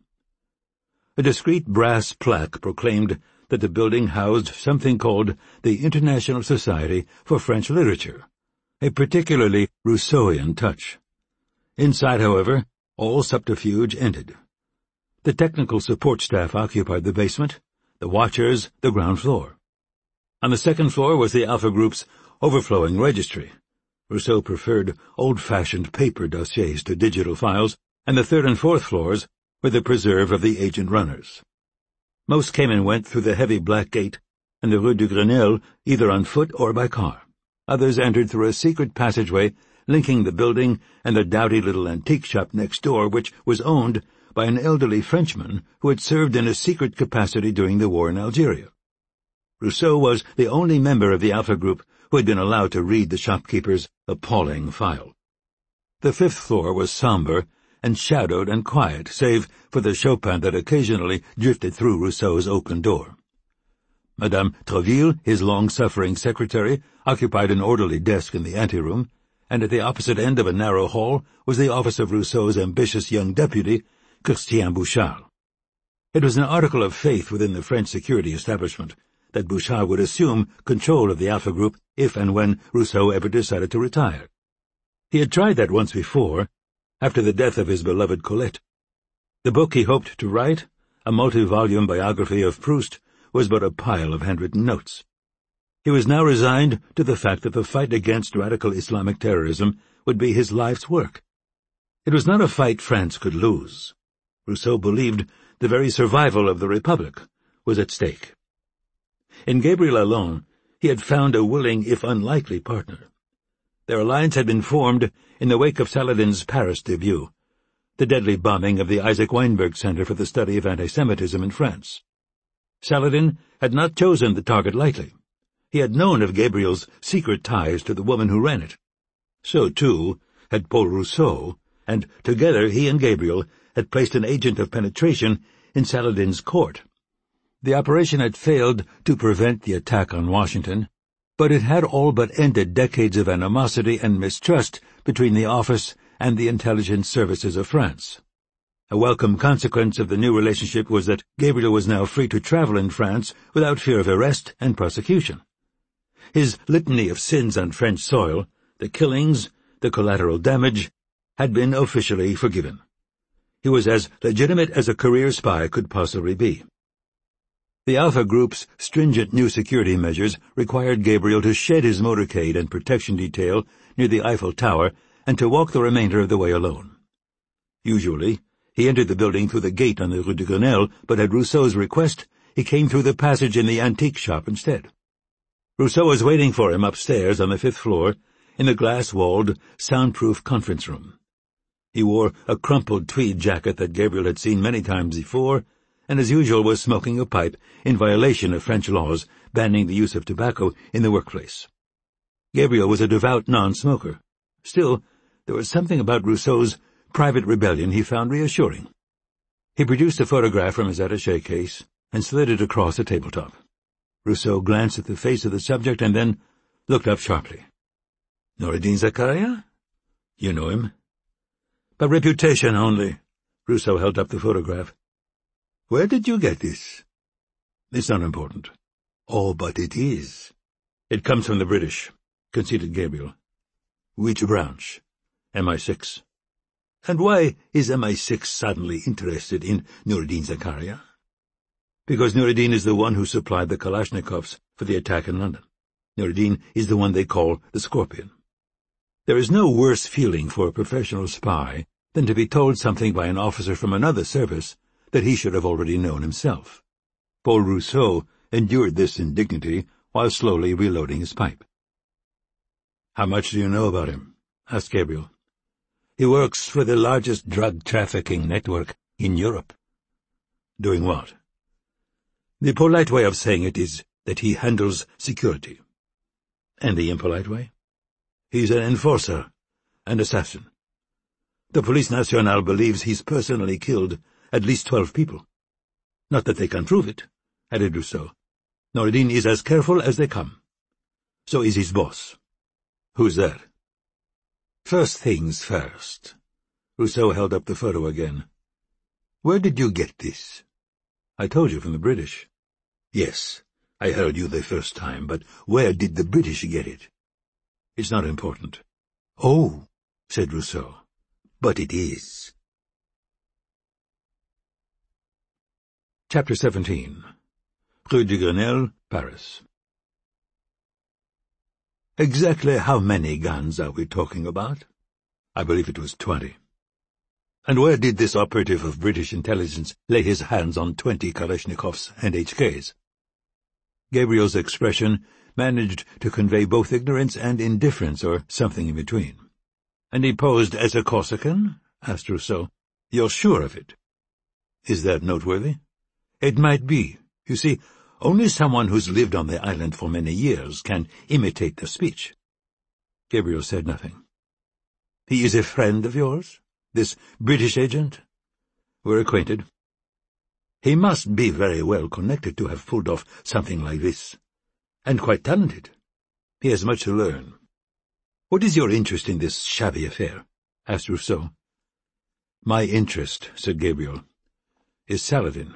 A discreet brass plaque proclaimed that the building housed something called the International Society for French Literature, a particularly Rousseauian touch. Inside, however, all subterfuge ended. The technical support staff occupied the basement, the watchers the ground floor. On the second floor was the Alpha Group's overflowing registry. Rousseau preferred old-fashioned paper dossiers to digital files, and the third and fourth floors were the preserve of the agent runners. Most came and went through the heavy black gate and the Rue du Grenelle either on foot or by car. Others entered through a secret passageway linking the building and the dowdy little antique shop next door, which was owned by an elderly Frenchman who had served in a secret capacity during the war in Algeria. Rousseau was the only member of the Alpha Group who had been allowed to read the shopkeeper's appalling file. The fifth floor was somber and shadowed and quiet, save for the Chopin that occasionally drifted through Rousseau's open door. Madame Treville, his long-suffering secretary, occupied an orderly desk in the anteroom, and at the opposite end of a narrow hall was the office of Rousseau's ambitious young deputy, Christian Bouchard. It was an article of faith within the French security establishment that Bouchard would assume control of the Alpha Group if and when Rousseau ever decided to retire. He had tried that once before, after the death of his beloved Colette. The book he hoped to write, a multi-volume biography of Proust, was but a pile of handwritten notes. He was now resigned to the fact that the fight against radical Islamic terrorism would be his life's work. It was not a fight France could lose. Rousseau believed the very survival of the Republic was at stake. In Gabriel Allon, he had found a willing if unlikely partner. Their alliance had been formed in the wake of Saladin's Paris debut, the deadly bombing of the Isaac Weinberg Center for the Study of Anti-Semitism in France. Saladin had not chosen the target lightly. He had known of Gabriel's secret ties to the woman who ran it. So, too, had Paul Rousseau, and together he and Gabriel had placed an agent of penetration in Saladin's court. The operation had failed to prevent the attack on Washington, but it had all but ended decades of animosity and mistrust between the office and the intelligence services of France. A welcome consequence of the new relationship was that Gabriel was now free to travel in France without fear of arrest and prosecution. His litany of sins on French soil, the killings, the collateral damage, had been officially forgiven. He was as legitimate as a career spy could possibly be. The Alpha Group's stringent new security measures required Gabriel to shed his motorcade and protection detail near the Eiffel Tower and to walk the remainder of the way alone. Usually, he entered the building through the gate on the Rue de Grenelle, but at Rousseau's request, he came through the passage in the antique shop instead. Rousseau was waiting for him upstairs on the 5th floor in the glass-walled, soundproof conference room. He wore a crumpled tweed jacket that Gabriel had seen many times before, and as usual was smoking a pipe in violation of French laws banning the use of tobacco in the workplace. Gabriel was a devout non-smoker. Still, there was something about Rousseau's private rebellion he found reassuring. He produced a photograph from his attaché case and slid it across the tabletop. Rousseau glanced at the face of the subject and then looked up sharply. "Noureddin Zakaria? You know him?" "By reputation only." Rousseau held up the photograph. "Where did you get this?" "It's not important." "Oh, but it is." "It comes from the British," conceded Gabriel. "Which branch?" MI6. "And why is MI6 suddenly interested in Noureddin Zakaria?" "Because Noureddin is the one who supplied the Kalashnikovs for the attack in London. Noureddin is the one they call the Scorpion. There is no worse feeling for a professional spy than to be told something by an officer from another service that he should have already known himself. Paul Rousseau endured this indignity while slowly reloading his pipe. "How much do you know about him?" asked Gabriel. "He works for the largest drug trafficking network in Europe." "Doing what?" "The polite way of saying it is that he handles security." "And the impolite way?" "He's an enforcer, an assassin. The Police Nationale believes he's personally killed at least 12 people. Not that they can prove it," added Rousseau. "Noureddin is as careful as they come. So is his boss." "Who's that?" "First things first." Rousseau held up the photo again. "Where did you get this?" "I told you, from the British." "Yes, I heard you the first time, but where did the British get it?" "It's not important." "Oh," said Rousseau, "but it is." Chapter 17. Rue de Grenelle, Paris. "Exactly how many guns are we talking about?" "I believe it was 20. "And where did this operative of British intelligence lay his hands on 20 Kalashnikovs and HKs?" Gabriel's expression managed to convey both ignorance and indifference, or something in between. "And he posed as a Corsican?" asked Rousseau. "You're sure of it?" "Is that noteworthy?" "It might be. You see, only someone who's lived on the island for many years can imitate the speech." Gabriel said nothing. "He is a friend of yours, this British agent?" "We're acquainted." "He must be very well connected to have pulled off something like this. And quite talented. He has much to learn." "What is your interest in this shabby affair?" asked Rousseau. "My interest," said Gabriel, "is Saladin."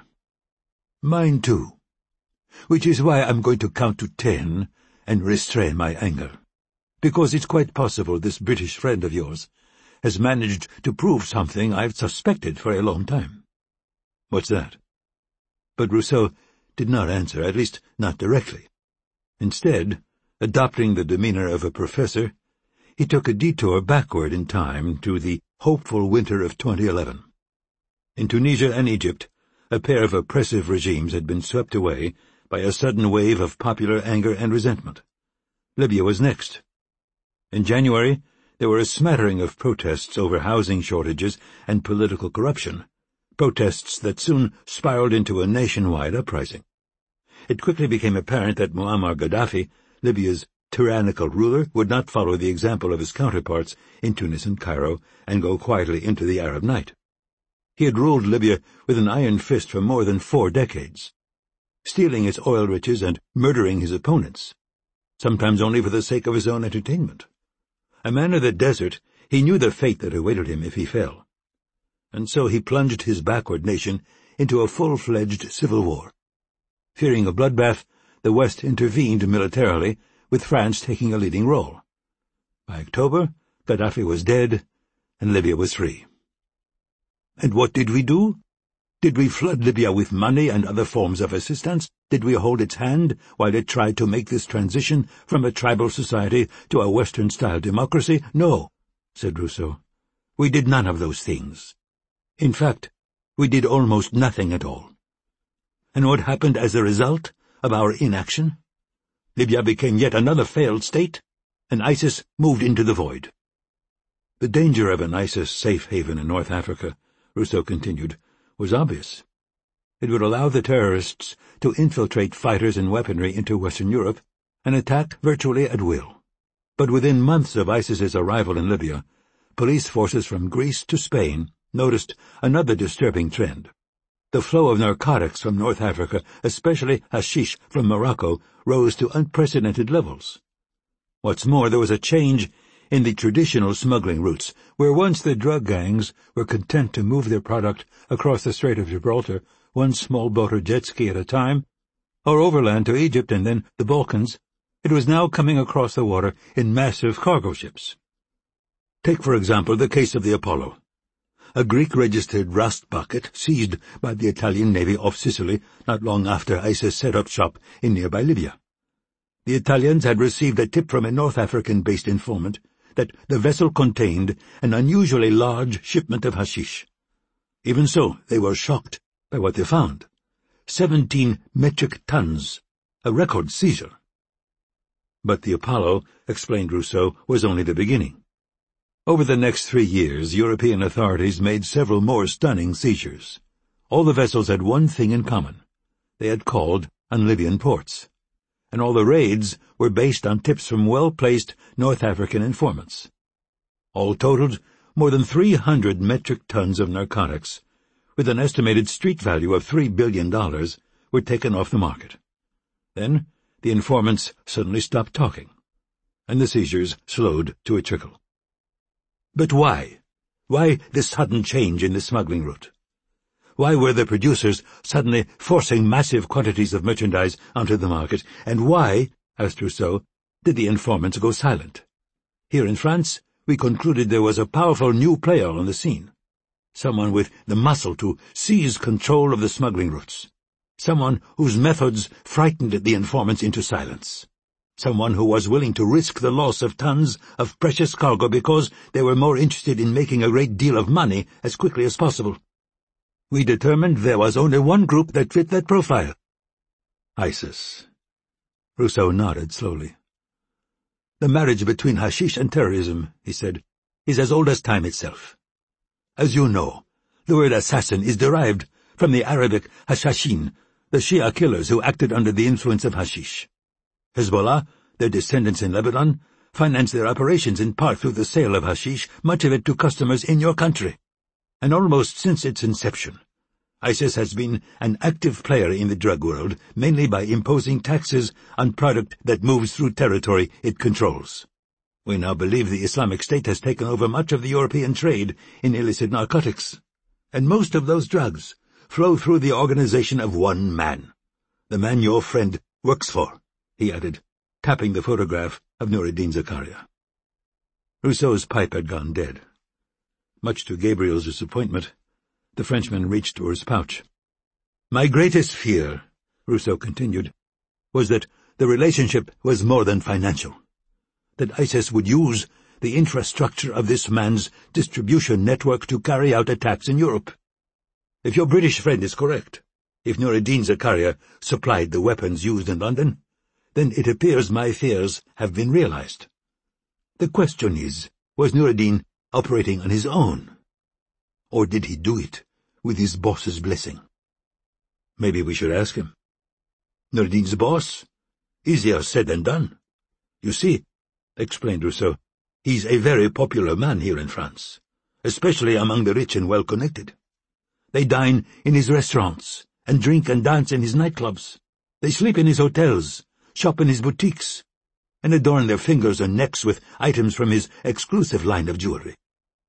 "Mine too. Which is why I'm going to count to 10 and restrain my anger. Because it's quite possible this British friend of yours has managed to prove something I've suspected for a long time." "What's that?" But Rousseau did not answer, at least not directly. Instead, adopting the demeanor of a professor, he took a detour backward in time to the hopeful winter of 2011. In Tunisia and Egypt, a pair of oppressive regimes had been swept away by a sudden wave of popular anger and resentment. Libya was next. In January, there were a smattering of protests over housing shortages and political corruption, protests that soon spiraled into a nationwide uprising. It quickly became apparent that Muammar Gaddafi, Libya's tyrannical ruler, would not follow the example of his counterparts in Tunis and Cairo and go quietly into the Arab night. He had ruled Libya with an iron fist for more than 4 decades, stealing its oil riches and murdering his opponents, sometimes only for the sake of his own entertainment. A man of the desert, he knew the fate that awaited him if he fell. and so he plunged his backward nation into a full-fledged civil war. Fearing a bloodbath, the West intervened militarily, with France taking a leading role. By October, Gaddafi was dead, and Libya was free. And what did we do? Did we flood Libya with money and other forms of assistance? Did we hold its hand while it tried to make this transition from a tribal society to a Western-style democracy? No, said Rousseau. We did none of those things. In fact, we did almost nothing at all. And what happened as a result of our inaction? Libya became yet another failed state, and ISIS moved into the void. The danger of an ISIS safe haven in North Africa, Rousseau continued, was obvious. It would allow the terrorists to infiltrate fighters and weaponry into Western Europe and attack virtually at will. But within months of ISIS's arrival in Libya, police forces from Greece to Spain noticed another disturbing trend. The flow of narcotics from North Africa, especially hashish from Morocco, rose to unprecedented levels. What's more, there was a change in the traditional smuggling routes, where once the drug gangs were content to move their product across the Strait of Gibraltar, one small boat or jet ski at a time, or overland to Egypt and then the Balkans, it was now coming across the water in massive cargo ships. Take, for example, the case of the Apollo, a Greek-registered rust bucket seized by the Italian Navy off Sicily not long after ISIS set up shop in nearby Libya. The Italians had received a tip from a North African-based informant that the vessel contained an unusually large shipment of hashish. Even so, they were shocked by what they found. 17 metric tons, a record seizure. But the Apollo, explained Rousseau, was only the beginning. Over the next 3 years, European authorities made several more stunning seizures. All the vessels had one thing in common. They had called on Libyan ports, and all the raids were based on tips from well-placed North African informants. All totaled, more than 300 metric tons of narcotics, with an estimated street value of $3 billion, were taken off the market. Then, the informants suddenly stopped talking, and the seizures slowed to a trickle. But why? Why this sudden change in the smuggling route? Why were the producers suddenly forcing massive quantities of merchandise onto the market, and why, asked Rousseau, did the informants go silent? Here in France, we concluded there was a powerful new player on the scene, someone with the muscle to seize control of the smuggling routes, someone whose methods frightened the informants into silence, someone who was willing to risk the loss of tons of precious cargo because they were more interested in making a great deal of money as quickly as possible. We determined there was only one group that fit that profile. ISIS. Rousseau nodded slowly. The marriage between hashish and terrorism, he said, is as old as time itself. As you know, the word assassin is derived from the Arabic hashashin, the Shia killers who acted under the influence of hashish. Hezbollah, their descendants in Lebanon, finance their operations in part through the sale of hashish, much of it to customers in your country. And almost since its inception, ISIS has been an active player in the drug world, mainly by imposing taxes on product that moves through territory it controls. We now believe the Islamic State has taken over much of the European trade in illicit narcotics, and most of those drugs flow through the organization of one man, the man your friend works for, he added, tapping the photograph of Noureddin Zakaria. Rousseau's pipe had gone dead. Much to Gabriel's disappointment, the Frenchman reached for his pouch. My greatest fear, Rousseau continued, was that the relationship was more than financial, that ISIS would use the infrastructure of this man's distribution network to carry out attacks in Europe. If your British friend is correct, if Noureddin Zakaria supplied the weapons used in London, then it appears my fears have been realized. The question is, was Noureddin operating on his own? Or did he do it with his boss's blessing? Maybe we should ask him. Noureddin's boss? Easier said than done. You see, explained Rousseau, he's a very popular man here in France, especially among the rich and well-connected. They dine in his restaurants and drink and dance in his nightclubs. They sleep in his hotels, shop in his boutiques, and adorn their fingers and necks with items from his exclusive line of jewelry.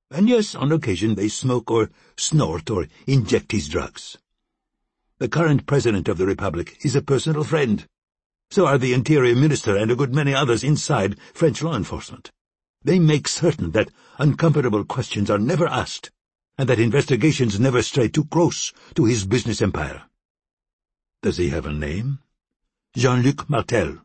And yes, on occasion they smoke or snort or inject his drugs. The current President of the Republic is a personal friend. So are the Interior Minister and a good many others inside French law enforcement. They make certain that uncomfortable questions are never asked, and that investigations never stray too close to his business empire. Does he have a name? Jean-Luc Martel.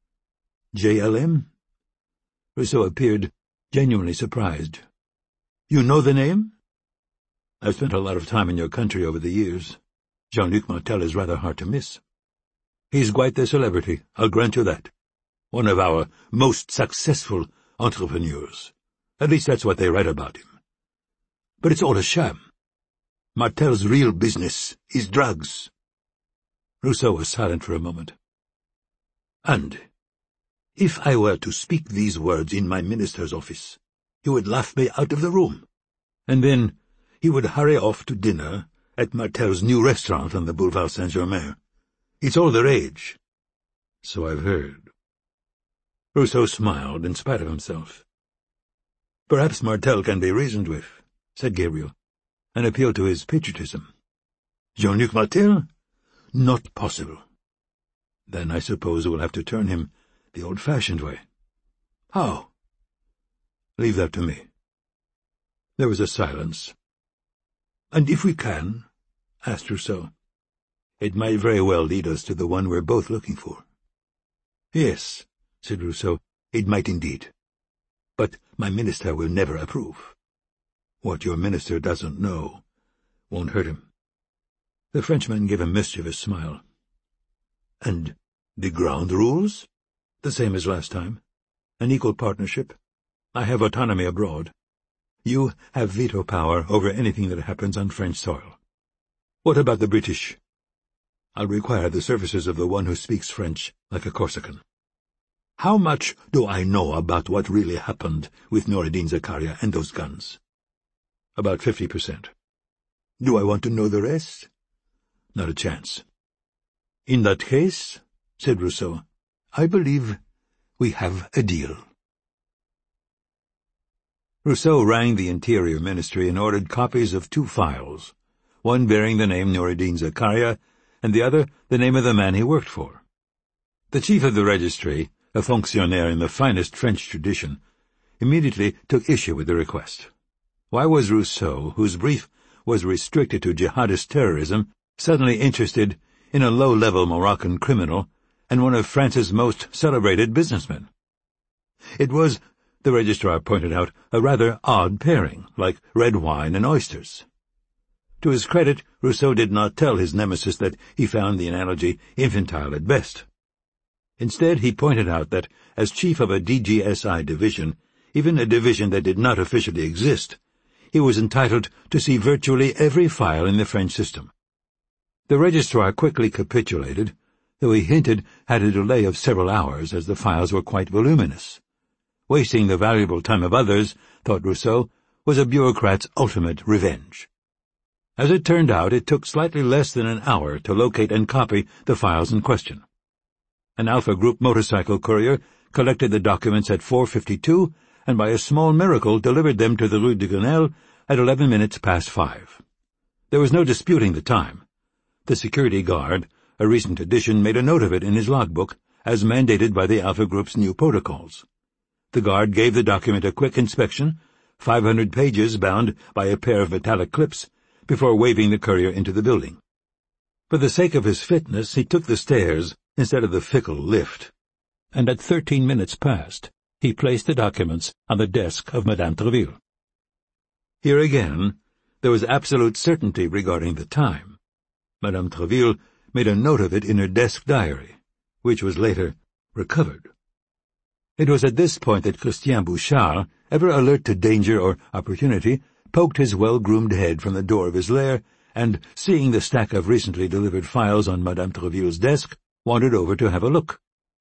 JLM? Rousseau appeared genuinely surprised. You know the name? I've spent a lot of time in your country over the years. Jean-Luc Martel is rather hard to miss. He's quite the celebrity, I'll grant you that. One of our most successful entrepreneurs. At least that's what they write about him. But it's all a sham. Martel's real business is drugs. Rousseau was silent for a moment. And if I were to speak these words in my minister's office, he would laugh me out of the room. And then he would hurry off to dinner at Martel's new restaurant on the Boulevard Saint-Germain. It's all the rage. So I've heard. Rousseau smiled in spite of himself. Perhaps Martel can be reasoned with, said Gabriel, and appealed to his patriotism. Jean-Luc Martel? Not possible. Then I suppose we'll have to turn him the old-fashioned way. How? Leave that to me. There was a silence. And if we can, asked Rousseau, it might very well lead us to the one we're both looking for. Yes, said Rousseau, it might indeed. But my minister will never approve. What your minister doesn't know won't hurt him. The Frenchman gave a mischievous smile. And the ground rules? The same as last time. An equal partnership. I have autonomy abroad. You have veto power over anything that happens on French soil. What about the British? I'll require the services of the one who speaks French like a Corsican. How much do I know about what really happened with Noureddin Zakaria and those guns? About 50%. Do I want to know the rest? Not a chance. In that case, said Rousseau, I believe we have a deal. Rousseau rang the Interior Ministry and ordered copies of 2 files, one bearing the name Noureddin Zakaria, and the other the name of the man he worked for. The chief of the registry, a fonctionnaire in the finest French tradition, immediately took issue with the request. Why was Rousseau, whose brief was restricted to jihadist terrorism, suddenly interested in a low-level Moroccan criminal and one of France's most celebrated businessmen? It was, the registrar pointed out, a rather odd pairing, like red wine and oysters. To his credit, Rousseau did not tell his nemesis that he found the analogy infantile at best. Instead, he pointed out that, as chief of a DGSI division, even a division that did not officially exist, he was entitled to see virtually every file in the French system. The registrar quickly capitulated, though he hinted at a delay of several hours as the files were quite voluminous. Wasting the valuable time of others, thought Rousseau, was a bureaucrat's ultimate revenge. As it turned out, it took slightly less than an hour to locate and copy the files in question. An Alpha Group motorcycle courier collected the documents at 4:52 and by a small miracle delivered them to the Rue de Grenelle at 11 minutes past 5. There was no disputing the time. The security guard, a recent addition, made a note of it in his logbook, as mandated by the Alpha Group's new protocols. The guard gave the document a quick inspection, 500 pages bound by a pair of metallic clips, before waving the courier into the building. For the sake of his fitness, he took the stairs instead of the fickle lift, and at 13 minutes past, he placed the documents on the desk of Madame Treville. Here again, there was absolute certainty regarding the time. Madame Treville made a note of it in her desk diary, which was later recovered. It was at this point that Christian Bouchard, ever alert to danger or opportunity, poked his well-groomed head from the door of his lair, and, seeing the stack of recently delivered files on Madame Treville's desk, wandered over to have a look.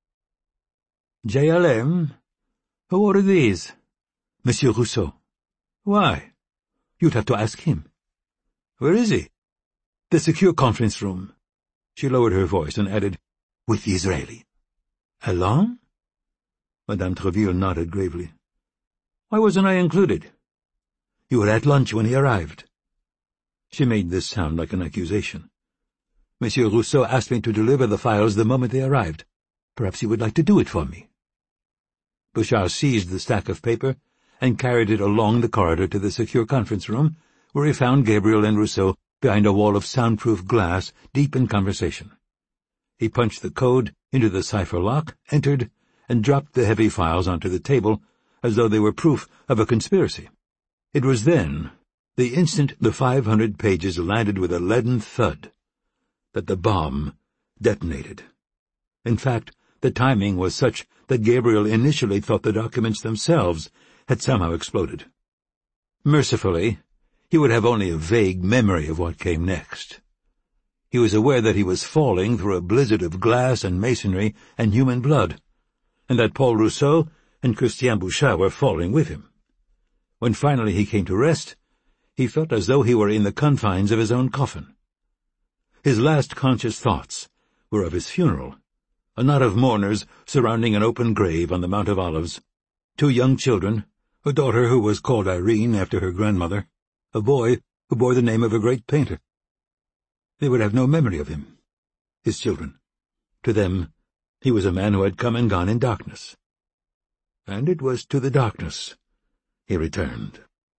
JLM? Who ordered these? Monsieur Rousseau. Why? You'd have to ask him. Where is he? The secure conference room. She lowered her voice and added, with the Israeli. Alone? Madame Treville nodded gravely. Why wasn't I included? You were at lunch when he arrived." She made this sound like an accusation. "Monsieur Rousseau asked me to deliver the files the moment they arrived. Perhaps you would like to do it for me." Bouchard seized the stack of paper and carried it along the corridor to the secure conference room, where he found Gabriel and Rousseau behind a wall of soundproof glass, deep in conversation. He punched the code into the cipher lock, entered, and dropped the heavy files onto the table, as though they were proof of a conspiracy. It was then, the instant the 500 pages landed with a leaden thud, that the bomb detonated. In fact, the timing was such that Gabriel initially thought the documents themselves had somehow exploded. Mercifully, he would have only a vague memory of what came next. He was aware that he was falling through a blizzard of glass and masonry and human blood, and that Paul Rousseau and Christian Bouchard were falling with him. When finally he came to rest, he felt as though he were in the confines of his own coffin. His last conscious thoughts were of his funeral, a knot of mourners surrounding an open grave on the Mount of Olives, 2 young children, a daughter who was called Irene after her grandmother, a boy who bore the name of a great painter. They would have no memory of him, his children. To them, he was a man who had come and gone in darkness. And it was to the darkness he returned.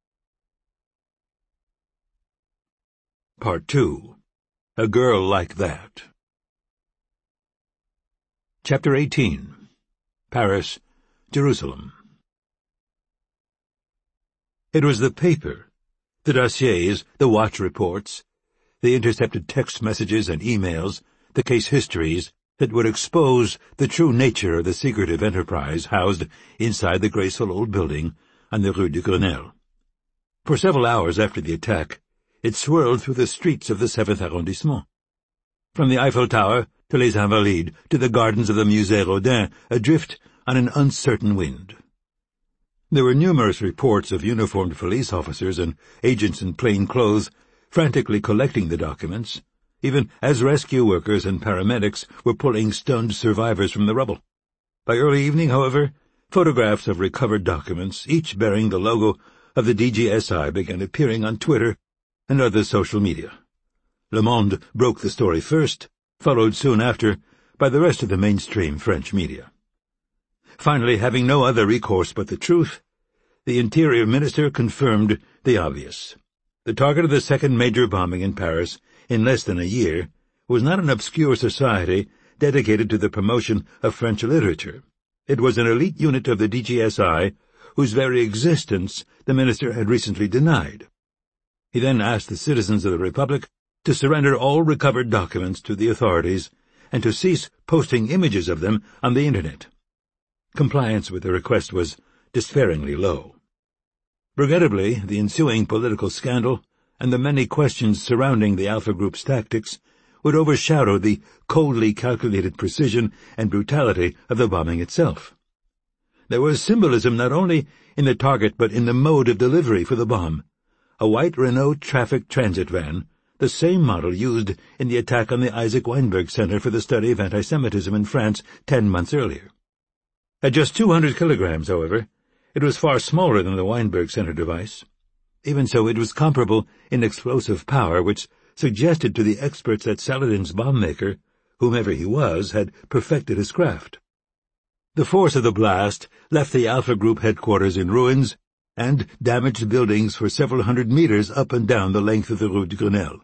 Part 2. A Girl Like That. Chapter 18. Paris, Jerusalem. It was the paper, the dossiers, the watch reports, the intercepted text messages and emails, the case histories, that would expose the true nature of the secretive enterprise housed inside the graceful old building on the Rue de Grenelle. For several hours after the attack, it swirled through the streets of the 7th arrondissement. From the Eiffel Tower to Les Invalides to the gardens of the Musée Rodin, adrift on an uncertain wind. There were numerous reports of uniformed police officers and agents in plain clothes frantically collecting the documents, even as rescue workers and paramedics were pulling stunned survivors from the rubble. By early evening, however, photographs of recovered documents, each bearing the logo of the DGSI, began appearing on Twitter and other social media. Le Monde broke the story first, followed soon after by the rest of the mainstream French media. Finally, having no other recourse but the truth, the Interior Minister confirmed the obvious. The target of the second major bombing in Paris in less than a year was not an obscure society dedicated to the promotion of French literature. It was an elite unit of the DGSI whose very existence the minister had recently denied. He then asked the citizens of the Republic to surrender all recovered documents to the authorities and to cease posting images of them on the Internet. Compliance with the request was despairingly low. Regrettably, the ensuing political scandal and the many questions surrounding the Alpha Group's tactics would overshadow the coldly calculated precision and brutality of the bombing itself. There was symbolism not only in the target but in the mode of delivery for the bomb, a white Renault traffic transit van, the same model used in the attack on the Isaac Weinberg Center for the Study of Anti-Semitism in France 10 months earlier. At just 200 kilograms, however, it was far smaller than the Weinberg Center device. Even so, it was comparable in explosive power, which suggested to the experts that Saladin's bomb-maker, whomever he was, had perfected his craft. The force of the blast left the Alpha Group headquarters in ruins and damaged buildings for several hundred meters up and down the length of the Rue de Grenelle.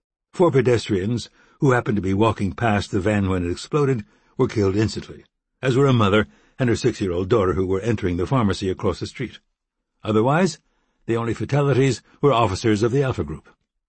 4 pedestrians, who happened to be walking past the van when it exploded, were killed instantly, as were a mother and her 6-year-old daughter who were entering the pharmacy across the street. Otherwise, the only fatalities were officers of the Alpha Group.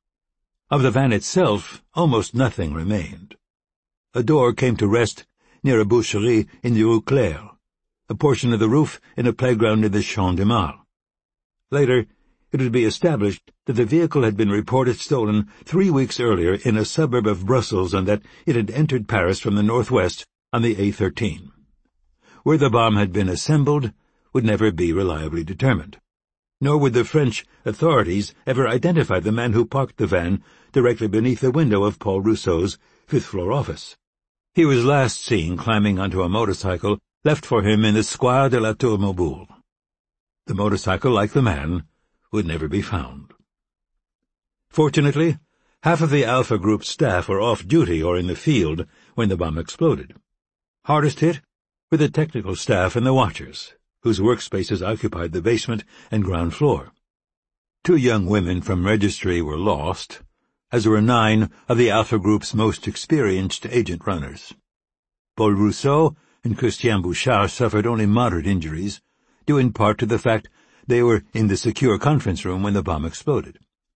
Of the van itself, almost nothing remained. A door came to rest near a boucherie in the Rue Claire, a portion of the roof in a playground in the Champ de Mars. Later, it would be established that the vehicle had been reported stolen 3 weeks earlier in a suburb of Brussels and that it had entered Paris from the northwest on the A13. Where the bomb had been assembled would never be reliably determined. Nor would the French authorities ever identify the man who parked the van directly beneath the window of Paul Rousseau's 5th-floor office. He was last seen climbing onto a motorcycle left for him in the Square de la Tour Maubourg. The motorcycle, like the man, would never be found. Fortunately, half of the Alpha Group's staff were off duty or in the field when the bomb exploded. Hardest hit were the technical staff and the watchers, whose workspaces occupied the basement and ground floor. 2 young women from registry were lost, as were 9 of the Alpha Group's most experienced agent runners. Paul Rousseau and Christian Bouchard suffered only moderate injuries, due in part to the fact they were in the secure conference room when the bomb exploded.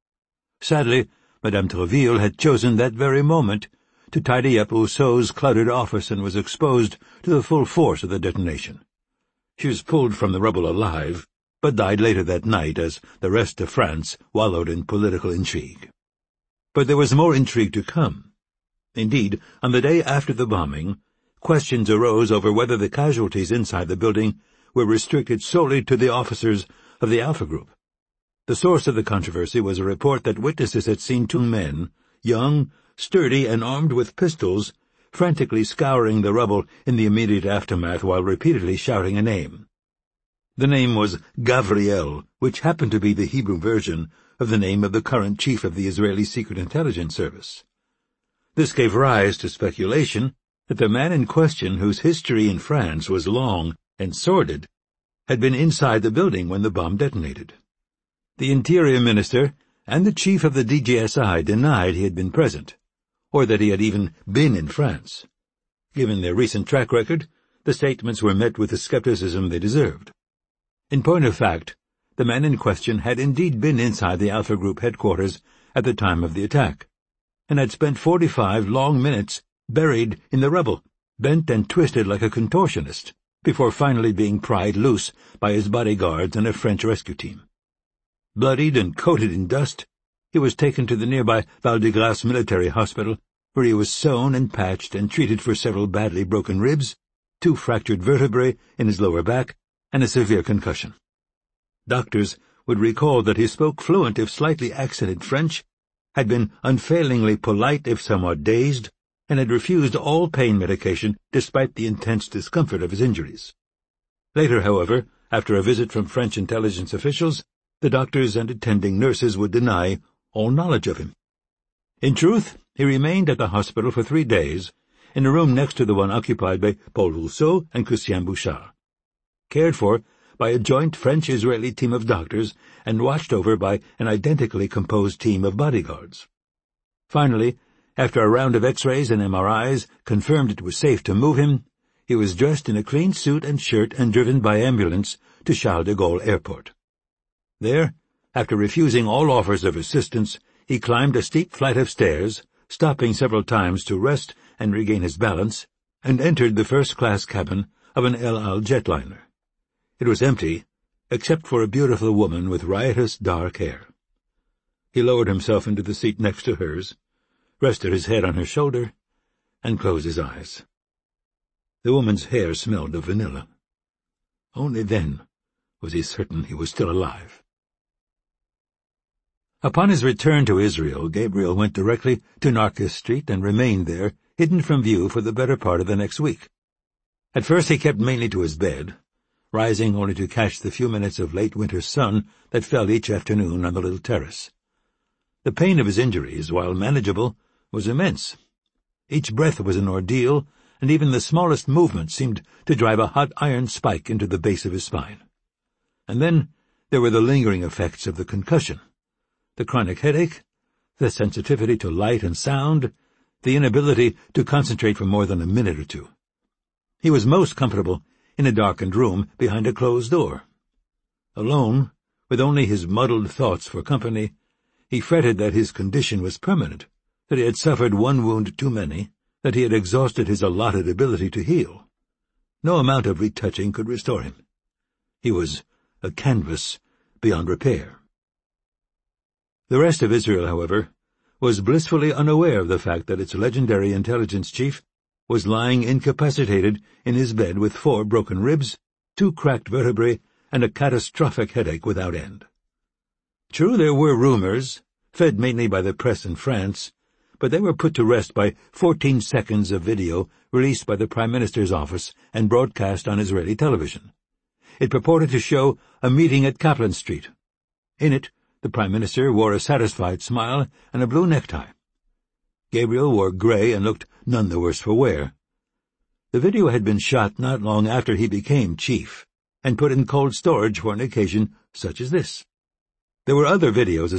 Sadly, Madame Treville had chosen that very moment to tidy up Rousseau's cluttered office and was exposed to the full force of the detonation. She was pulled from the rubble alive, but died later that night as the rest of France wallowed in political intrigue. But there was more intrigue to come. Indeed, on the day after the bombing, questions arose over whether the casualties inside the building were restricted solely to the officers of the Alpha Group. The source of the controversy was a report that witnesses had seen 2 men, young, sturdy, and armed with pistols, frantically scouring the rubble in the immediate aftermath while repeatedly shouting a name. The name was Gavriel, which happened to be the Hebrew version of the name of the current chief of the Israeli Secret Intelligence Service. This gave rise to speculation that the man in question, whose history in France was long and sordid, had been inside the building when the bomb detonated. The Interior Minister and the chief of the DGSI denied he had been present, or that he had even been in France. Given their recent track record, the statements were met with the skepticism they deserved. In point of fact, the man in question had indeed been inside the Alpha Group headquarters at the time of the attack, and had spent 45 long minutes buried in the rubble, bent and twisted like a contortionist, before finally being pried loose by his bodyguards and a French rescue team. Bloodied and coated in dust, he was taken to the nearby Val-de-Grâce military hospital, where he was sewn and patched and treated for several badly broken ribs, 2 fractured vertebrae in his lower back, and a severe concussion. Doctors would recall that he spoke fluent if slightly accented French, had been unfailingly polite if somewhat dazed, and had refused all pain medication despite the intense discomfort of his injuries. Later, however, after a visit from French intelligence officials, the doctors and attending nurses would deny all knowledge of him. In truth, he remained at the hospital for 3 days, in a room next to the one occupied by Paul Rousseau and Christian Bouchard, cared for by a joint French-Israeli team of doctors and watched over by an identically composed team of bodyguards. Finally, after a round of X-rays and MRIs confirmed it was safe to move him, he was dressed in a clean suit and shirt and driven by ambulance to Charles de Gaulle Airport. There, after refusing all offers of assistance, he climbed a steep flight of stairs, stopping several times to rest and regain his balance, and entered the first-class cabin of an El Al jetliner. It was empty, except for a beautiful woman with riotous dark hair. He lowered himself into the seat next to hers, rested his head on her shoulder, and closed his eyes. The woman's hair smelled of vanilla. Only then was he certain he was still alive. Upon his return to Israel, Gabriel went directly to Narcus Street and remained there, hidden from view for the better part of the next week. At first he kept mainly to his bed, rising only to catch the few minutes of late winter sun that fell each afternoon on the little terrace. The pain of his injuries, while manageable, was immense. Each breath was an ordeal, and even the smallest movement seemed to drive a hot iron spike into the base of his spine. And then there were the lingering effects of the concussion, the chronic headache, the sensitivity to light and sound, the inability to concentrate for more than a minute or 2. He was most comfortable in a darkened room behind a closed door. Alone, with only his muddled thoughts for company, he fretted that his condition was permanent, that he had suffered one wound too many, that he had exhausted his allotted ability to heal. No amount of retouching could restore him. He was a canvas beyond repair. The rest of Israel, however, was blissfully unaware of the fact that its legendary intelligence chief was lying incapacitated in his bed with 4 broken ribs, 2 cracked vertebrae, and a catastrophic headache without end. True, there were rumors, fed mainly by the press in France, but they were put to rest by 14 seconds of video released by the Prime Minister's office and broadcast on Israeli television. It purported to show a meeting at Kaplan Street. In it, the Prime Minister wore a satisfied smile and a blue necktie. Gabriel wore grey and looked none the worse for wear. The video had been shot not long after he became chief, and put in cold storage for an occasion such as this. There were other videos